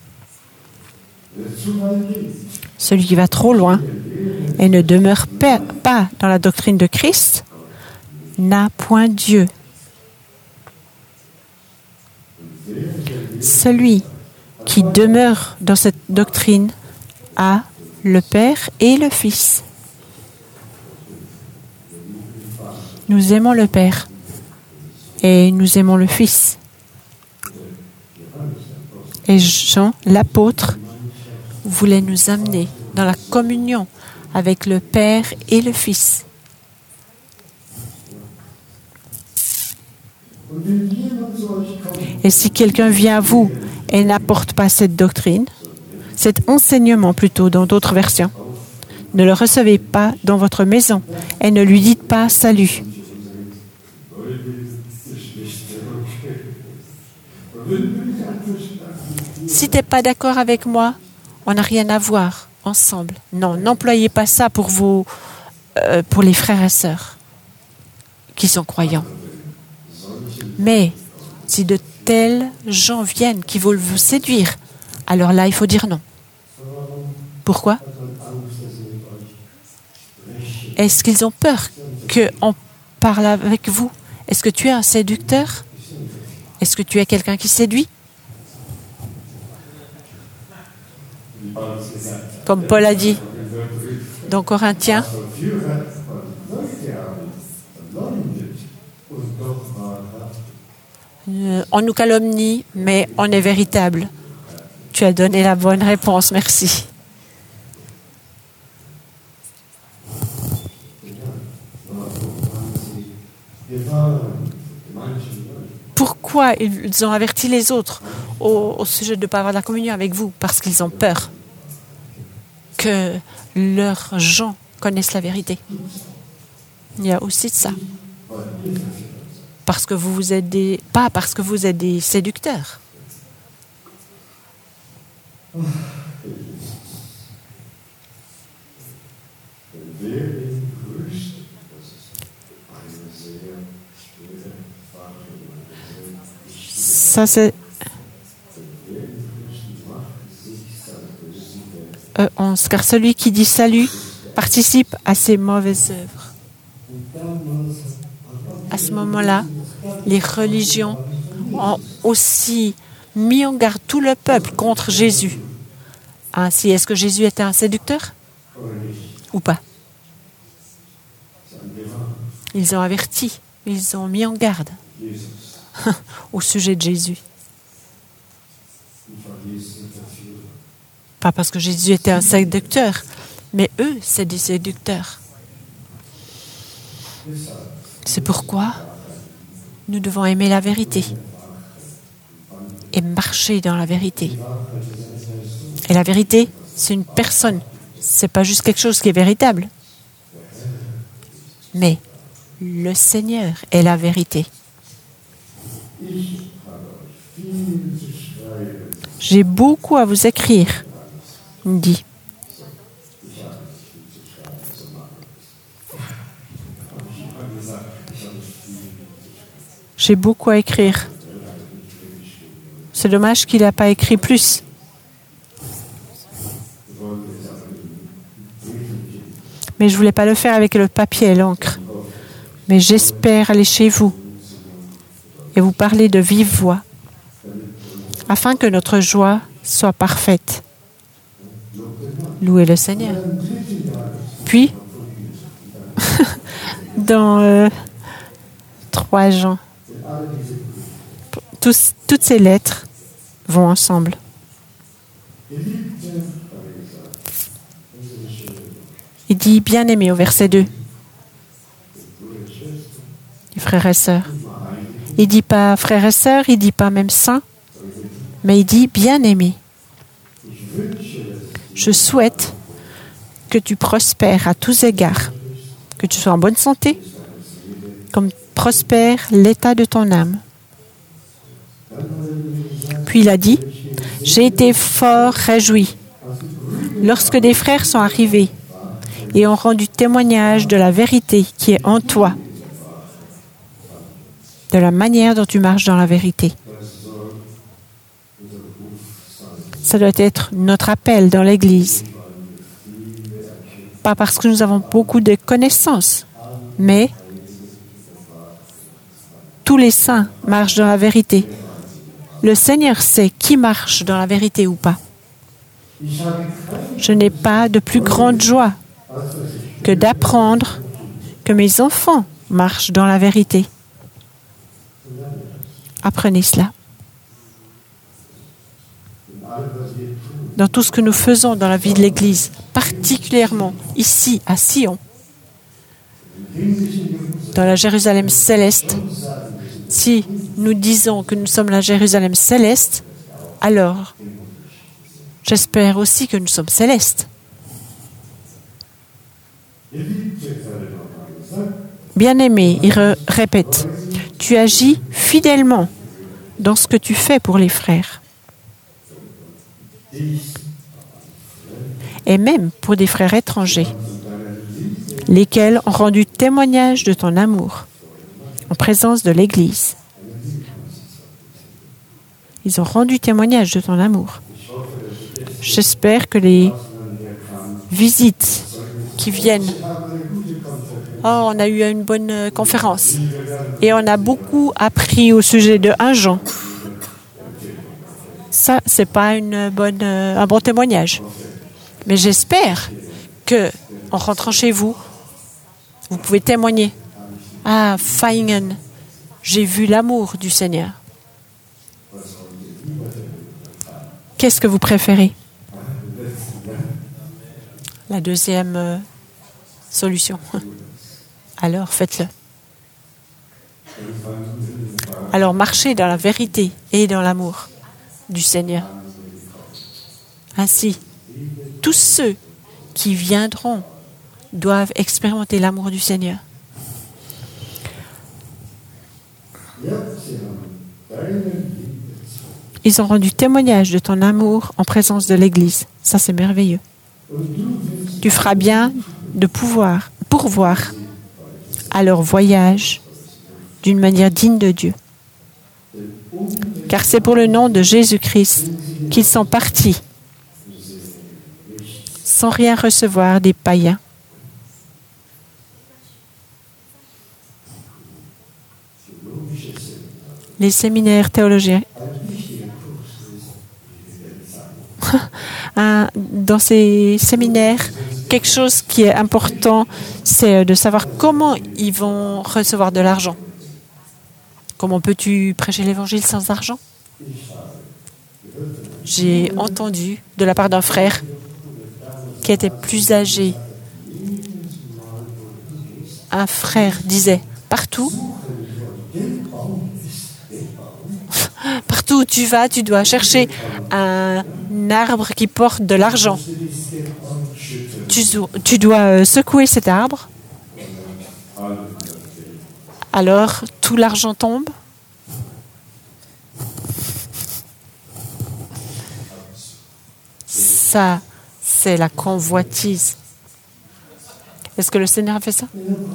Speaker 1: Celui qui va trop loin et ne demeure pas dans la doctrine de Christ n'a point Dieu. Celui qui demeure dans cette doctrine a le Père et le Fils. Nous aimons le Père et nous aimons le Fils. Et Jean, l'apôtre, voulait nous amener dans la communion avec le Père et le Fils. Et si quelqu'un vient à vous et n'apporte pas cette doctrine, cet enseignement plutôt dans d'autres versions, ne le recevez pas dans votre maison et ne lui dites pas salut. Si tu n'es pas d'accord avec moi, on n'a rien à voir ensemble. Non, n'employez pas ça pour, vos, euh, pour les frères et sœurs qui sont croyants. Mais si de tels gens viennent qui veulent vous séduire, alors là, il faut dire non. Pourquoi? Est-ce qu'ils ont peur qu'on parle avec vous? Est-ce que tu es un séducteur? Est-ce que tu es quelqu'un qui séduit? Comme Paul a dit dans Corinthiens, on nous calomnie, mais on est véritable. Tu as donné la bonne réponse, merci. Pourquoi ils ont averti les autres au, au sujet de ne pas avoir de la communion avec vous? Parce qu'ils ont peur que leurs gens connaissent la vérité. Il y a aussi de ça. Parce que vous vous êtes des, pas parce que vous êtes des séducteurs. Ça, c'est euh, onze. Car celui qui dit salut participe à ses mauvaises œuvres. À ce moment-là, les religions ont aussi mis en garde tout le peuple contre Jésus. Ainsi, est-ce que Jésus était un séducteur ou pas? Ils ont averti, ils ont mis en garde. au sujet de Jésus. Pas parce que Jésus était un séducteur, mais eux, c'est des séducteurs. C'est pourquoi nous devons aimer la vérité et marcher dans la vérité. Et la vérité, c'est une personne. C'est pas juste quelque chose qui est véritable. Mais le Seigneur est la vérité. J'ai beaucoup à vous écrire, il dit. J'ai beaucoup à écrire. C'est dommage qu'il n'a pas écrit plus. Mais je ne voulais pas le faire avec le papier et l'encre. Mais j'espère aller chez vous et vous parler de vive voix, afin que notre joie soit parfaite. Louez le Seigneur. Puis, dans euh, trois Jean, tous, toutes ces lettres vont ensemble. Il dit bien-aimé au verset deux. Les frères et sœurs. Il ne dit pas frères et sœurs, il ne dit pas même saints, mais il dit bien-aimé. Je souhaite que tu prospères à tous égards, que tu sois en bonne santé, comme prospère l'état de ton âme. Puis il a dit, j'ai été fort réjoui lorsque des frères sont arrivés et ont rendu témoignage de la vérité qui est en toi, de la manière dont tu marches dans la vérité. Ça doit être notre appel dans l'Église. Pas parce que nous avons beaucoup de connaissances, mais tous les saints marchent dans la vérité. Le Seigneur sait qui marche dans la vérité ou pas. Je n'ai pas de plus grande joie que d'apprendre que mes enfants marchent dans la vérité. Apprenez cela. Dans tout ce que nous faisons dans la vie de l'Église, particulièrement ici à Sion, dans la Jérusalem céleste, si nous disons que nous sommes la Jérusalem céleste, alors j'espère aussi que nous sommes célestes. Bien-aimé, il re- répète, tu agis fidèlement dans ce que tu fais pour les frères. Et même pour des frères étrangers, lesquels ont rendu témoignage de ton amour en présence de l'Église. Ils ont rendu témoignage de ton amour. J'espère que les visites qui viennent. Oh, on a eu une bonne conférence et on a beaucoup appris au sujet de un Jean. Ça, c'est pas une bonne, un bon témoignage. Mais j'espère que, en rentrant chez vous, vous pouvez témoigner. Ah, Feingen, j'ai vu l'amour du Seigneur. Qu'est-ce que vous préférez? La deuxième euh, solution. Alors, faites-le. Alors, marchez dans la vérité et dans l'amour du Seigneur. Ainsi, tous ceux qui viendront doivent expérimenter l'amour du Seigneur. Ils ont rendu témoignage de ton amour en présence de l'Église. Ça, c'est merveilleux. Tu feras bien de pouvoir pourvoir à leur voyage d'une manière digne de Dieu. Car c'est pour le nom de Jésus-Christ qu'ils sont partis, sans rien recevoir des païens. Les séminaires théologiens. Dans ces séminaires, quelque chose qui est important, c'est de savoir comment ils vont recevoir de l'argent. Comment peux-tu prêcher l'évangile sans argent? J'ai entendu de la part d'un frère qui était plus âgé. Un frère disait, partout, partout où tu vas, tu dois chercher un arbre qui porte de l'argent. Tu, tu dois secouer cet arbre. Alors, tout l'argent tombe. Ça, c'est la convoitise. Est-ce que le Seigneur a fait ça?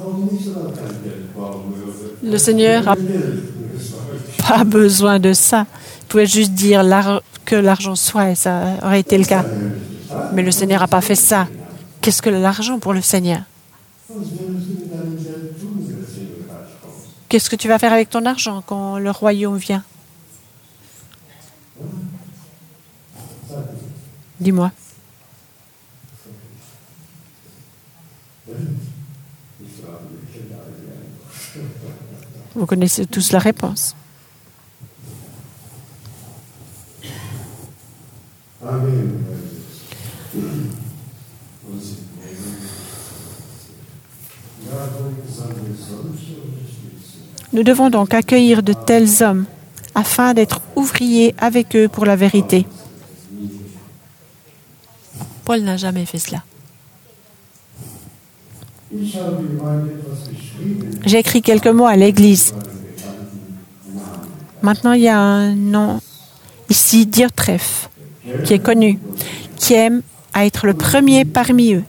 Speaker 1: Le Seigneur n'a pas besoin de ça. Il pouvait juste dire que l'argent soit et ça aurait été le cas. Mais le Seigneur n'a pas fait ça. Qu'est-ce que l'argent pour le Seigneur? Qu'est-ce que tu vas faire avec ton argent quand le royaume vient? Dis-moi. Vous connaissez tous la réponse. Nous devons donc accueillir de tels hommes afin d'être ouvriers avec eux pour la vérité. Paul n'a jamais fait cela. J'ai écrit quelques mots à l'Église. Maintenant, il y a un nom ici, Diotrephe, qui est connu, qui aime à être le premier parmi eux.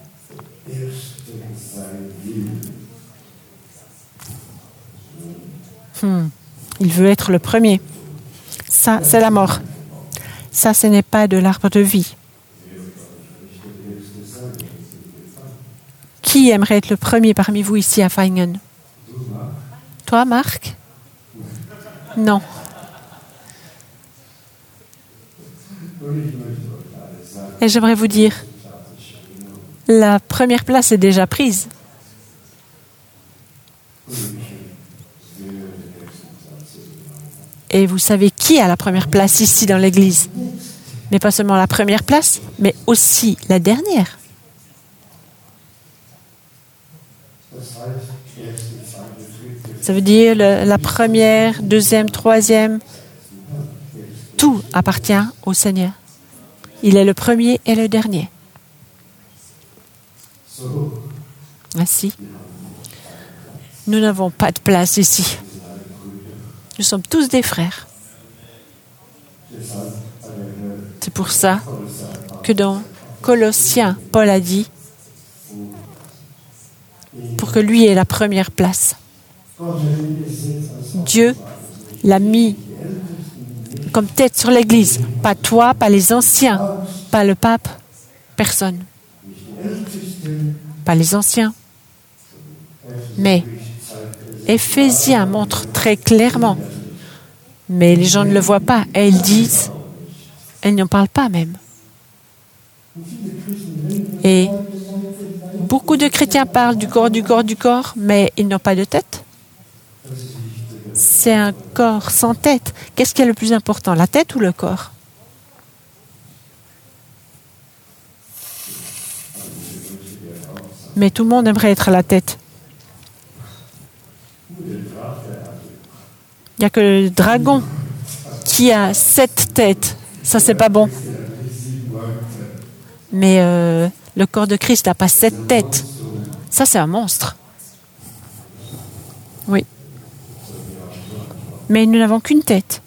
Speaker 1: Hmm. Il veut être le premier. Ça, c'est la mort. Ça, ce n'est pas de l'arbre de vie. Qui aimerait être le premier parmi vous ici à Feingen? Toi, Marc? Non. Et j'aimerais vous dire, la première place est déjà prise. Et vous savez qui a la première place ici dans l'Église? Mais pas seulement la première place, mais aussi la dernière. Ça veut dire le, la première, deuxième, troisième. Tout appartient au Seigneur. Il est le premier et le dernier. Ainsi, nous n'avons pas de place ici. Nous sommes tous des frères. C'est pour ça que dans Colossiens, Paul a dit, pour que lui ait la première place. Dieu l'a mis comme tête sur l'Église. Pas toi, pas les anciens, pas le pape, personne. Pas les anciens. Mais Éphésiens montre très clairement, mais les gens ne le voient pas, et ils disent, ils n'en parlent pas même. Et beaucoup de chrétiens parlent du corps, du corps, du corps, mais ils n'ont pas de tête. C'est un corps sans tête. Qu'est-ce qui est le plus important, la tête ou le corps? Mais tout le monde aimerait être à la tête. Il n'y a que le dragon qui a sept têtes. Ça, c'est pas bon. Mais euh, le corps de Christ n'a pas sept têtes. Ça, c'est un monstre. Oui. Mais nous n'avons qu'une tête.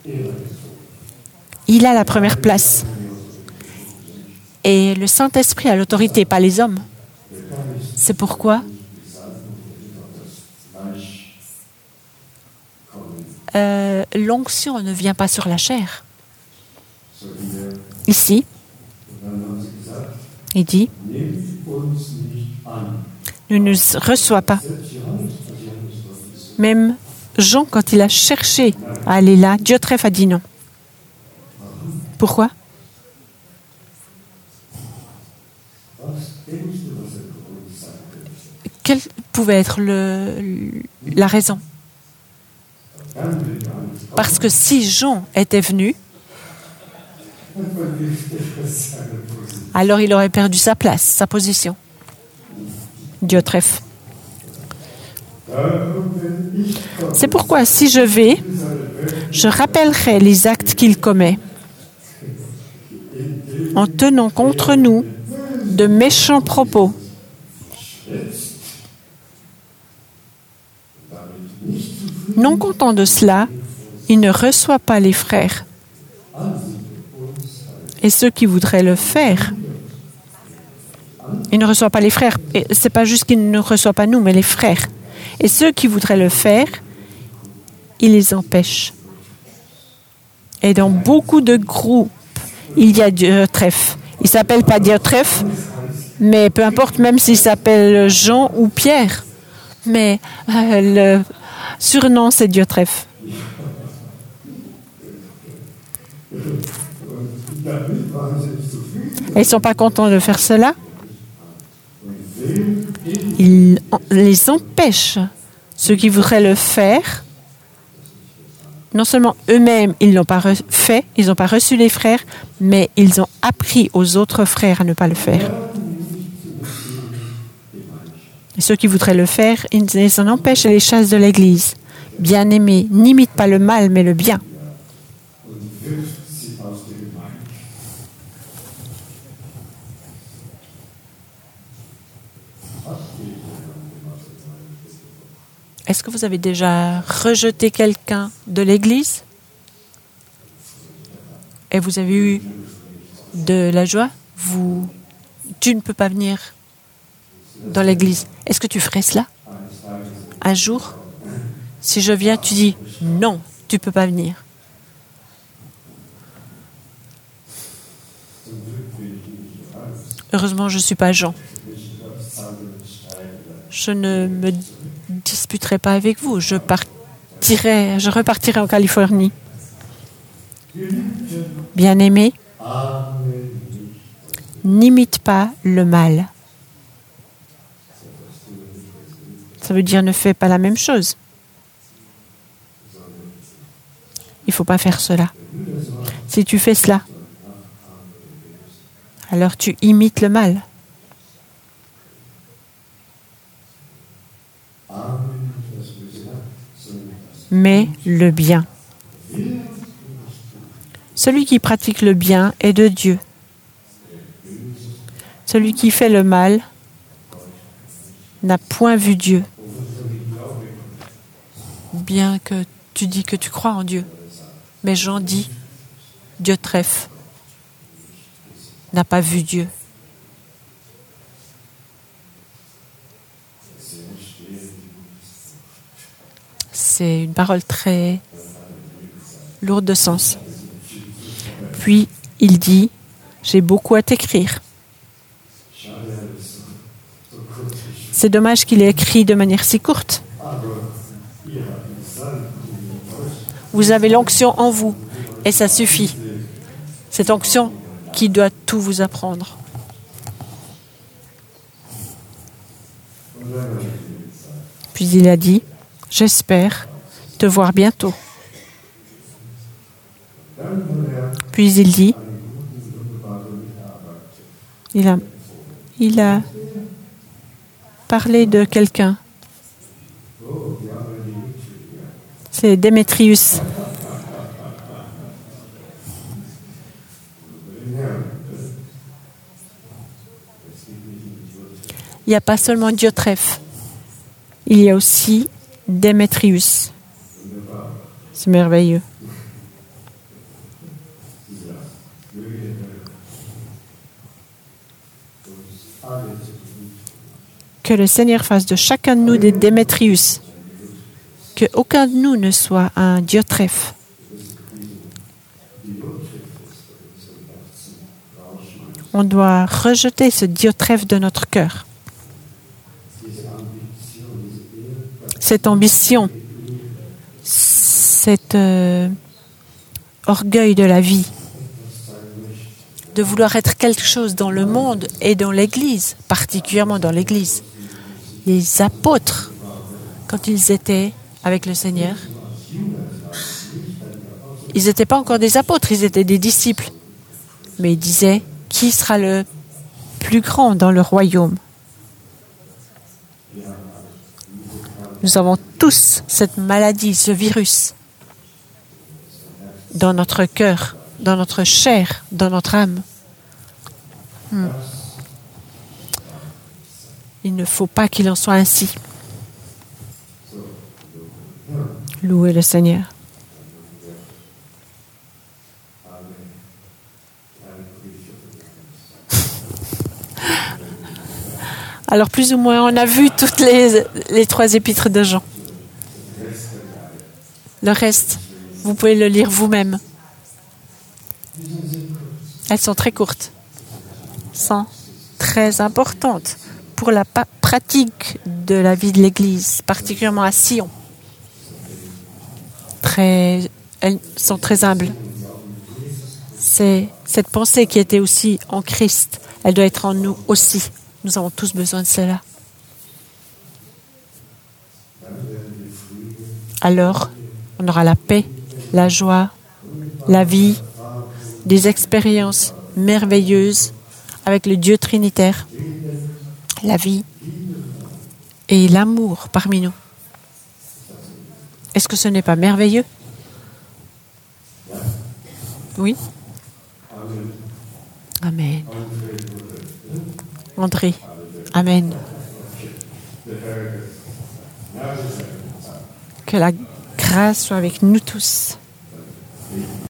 Speaker 1: Il a la première place. Et le Saint-Esprit a l'autorité, pas les hommes. C'est pourquoi euh, l'onction ne vient pas sur la chair. Ici, il dit, ne nous reçoit pas. Même Jean, quand il a cherché à aller là, Diotrephe a dit non. Pourquoi? Quelle pouvait être le, la raison? Parce que si Jean était venu, alors il aurait perdu sa place, sa position. Diotrephe. C'est pourquoi, si je vais, je rappellerai les actes qu'il commet, en tenant contre nous de méchants propos. Non content de cela, il ne reçoit pas les frères. Et ceux qui voudraient le faire, il ne reçoit pas les frères. Et c'est pas juste qu'il ne reçoit pas nous, mais les frères. Et ceux qui voudraient le faire, il les empêche. Et dans beaucoup de groupes, il y a Diotrephe. Il ne s'appelle pas Diotrephe, mais peu importe, même s'il s'appelle Jean ou Pierre. Mais euh, le surnom, c'est Diotrephe. Et ils ne sont pas contents de faire cela. Ils les empêchent. Ceux qui voudraient le faire, non seulement eux-mêmes, ils ne l'ont pas fait, ils n'ont pas reçu les frères, mais ils ont appris aux autres frères à ne pas le faire. Et ceux qui voudraient le faire, ils les en empêchent et les chassent de l'Église. Bien-aimés, n'imite pas le mal, mais le bien. Est-ce que vous avez déjà rejeté quelqu'un de l'Église et vous avez eu de la joie? Vous, tu ne peux pas venir dans l'Église. Est-ce que tu ferais cela un jour? Si je viens, tu dis non, tu ne peux pas venir. Heureusement, je ne suis pas Jean. Je ne me disputerai pas avec vous. Je partirai, je repartirai en Californie. Bien-aimé, n'imite pas le mal. Ça veut dire ne fais pas la même chose. Il ne faut pas faire cela. Si tu fais cela, alors tu imites le mal. Mais le bien. Celui qui pratique le bien est de Dieu. Celui qui fait le mal n'a point vu Dieu. Bien que tu dis que tu crois en Dieu. Mais Jean dit, Diotrephe n'a pas vu Dieu. C'est une parole très lourde de sens. Puis il dit, j'ai beaucoup à t'écrire. C'est dommage qu'il ait écrit de manière si courte. Vous avez l'onction en vous et ça suffit. Cette onction qui doit tout vous apprendre. Puis il a dit, j'espère te voir bientôt. Puis il dit, il a, il a parlé de quelqu'un. C'est Démétrius. Il n'y a pas seulement Diotrephe. Il y a aussi Démétrius. C'est merveilleux. Que le Seigneur fasse de chacun de nous des Démétrius. Que aucun de nous ne soit un Diotrephe. On doit rejeter ce Diotrephe de notre cœur. Cette ambition, cet euh, orgueil de la vie, de vouloir être quelque chose dans le monde et dans l'Église, particulièrement dans l'Église. Les apôtres, quand ils étaient avec le Seigneur, ils n'étaient pas encore des apôtres, ils étaient des disciples. Mais ils disaient, qui sera le plus grand dans le royaume? Nous avons tous cette maladie, ce virus, dans notre cœur, dans notre chair, dans notre âme. Hmm. Il ne faut pas qu'il en soit ainsi. Louez le Seigneur. Alors, plus ou moins, on a vu toutes les, les trois épîtres de Jean. Le reste, vous pouvez le lire vous-même. Elles sont très courtes, sont très importantes pour la pa- pratique de la vie de l'Église, particulièrement à Sion. Très, elles sont très humbles. C'est cette pensée qui était aussi en Christ. Elle doit être en nous aussi. Nous avons tous besoin de cela. Alors, on aura la paix, la joie, la vie, des expériences merveilleuses avec le Dieu trinitaire, la vie et l'amour parmi nous. Est-ce que ce n'est pas merveilleux? Oui? Amen. André. Amen. Que la grâce soit avec nous tous.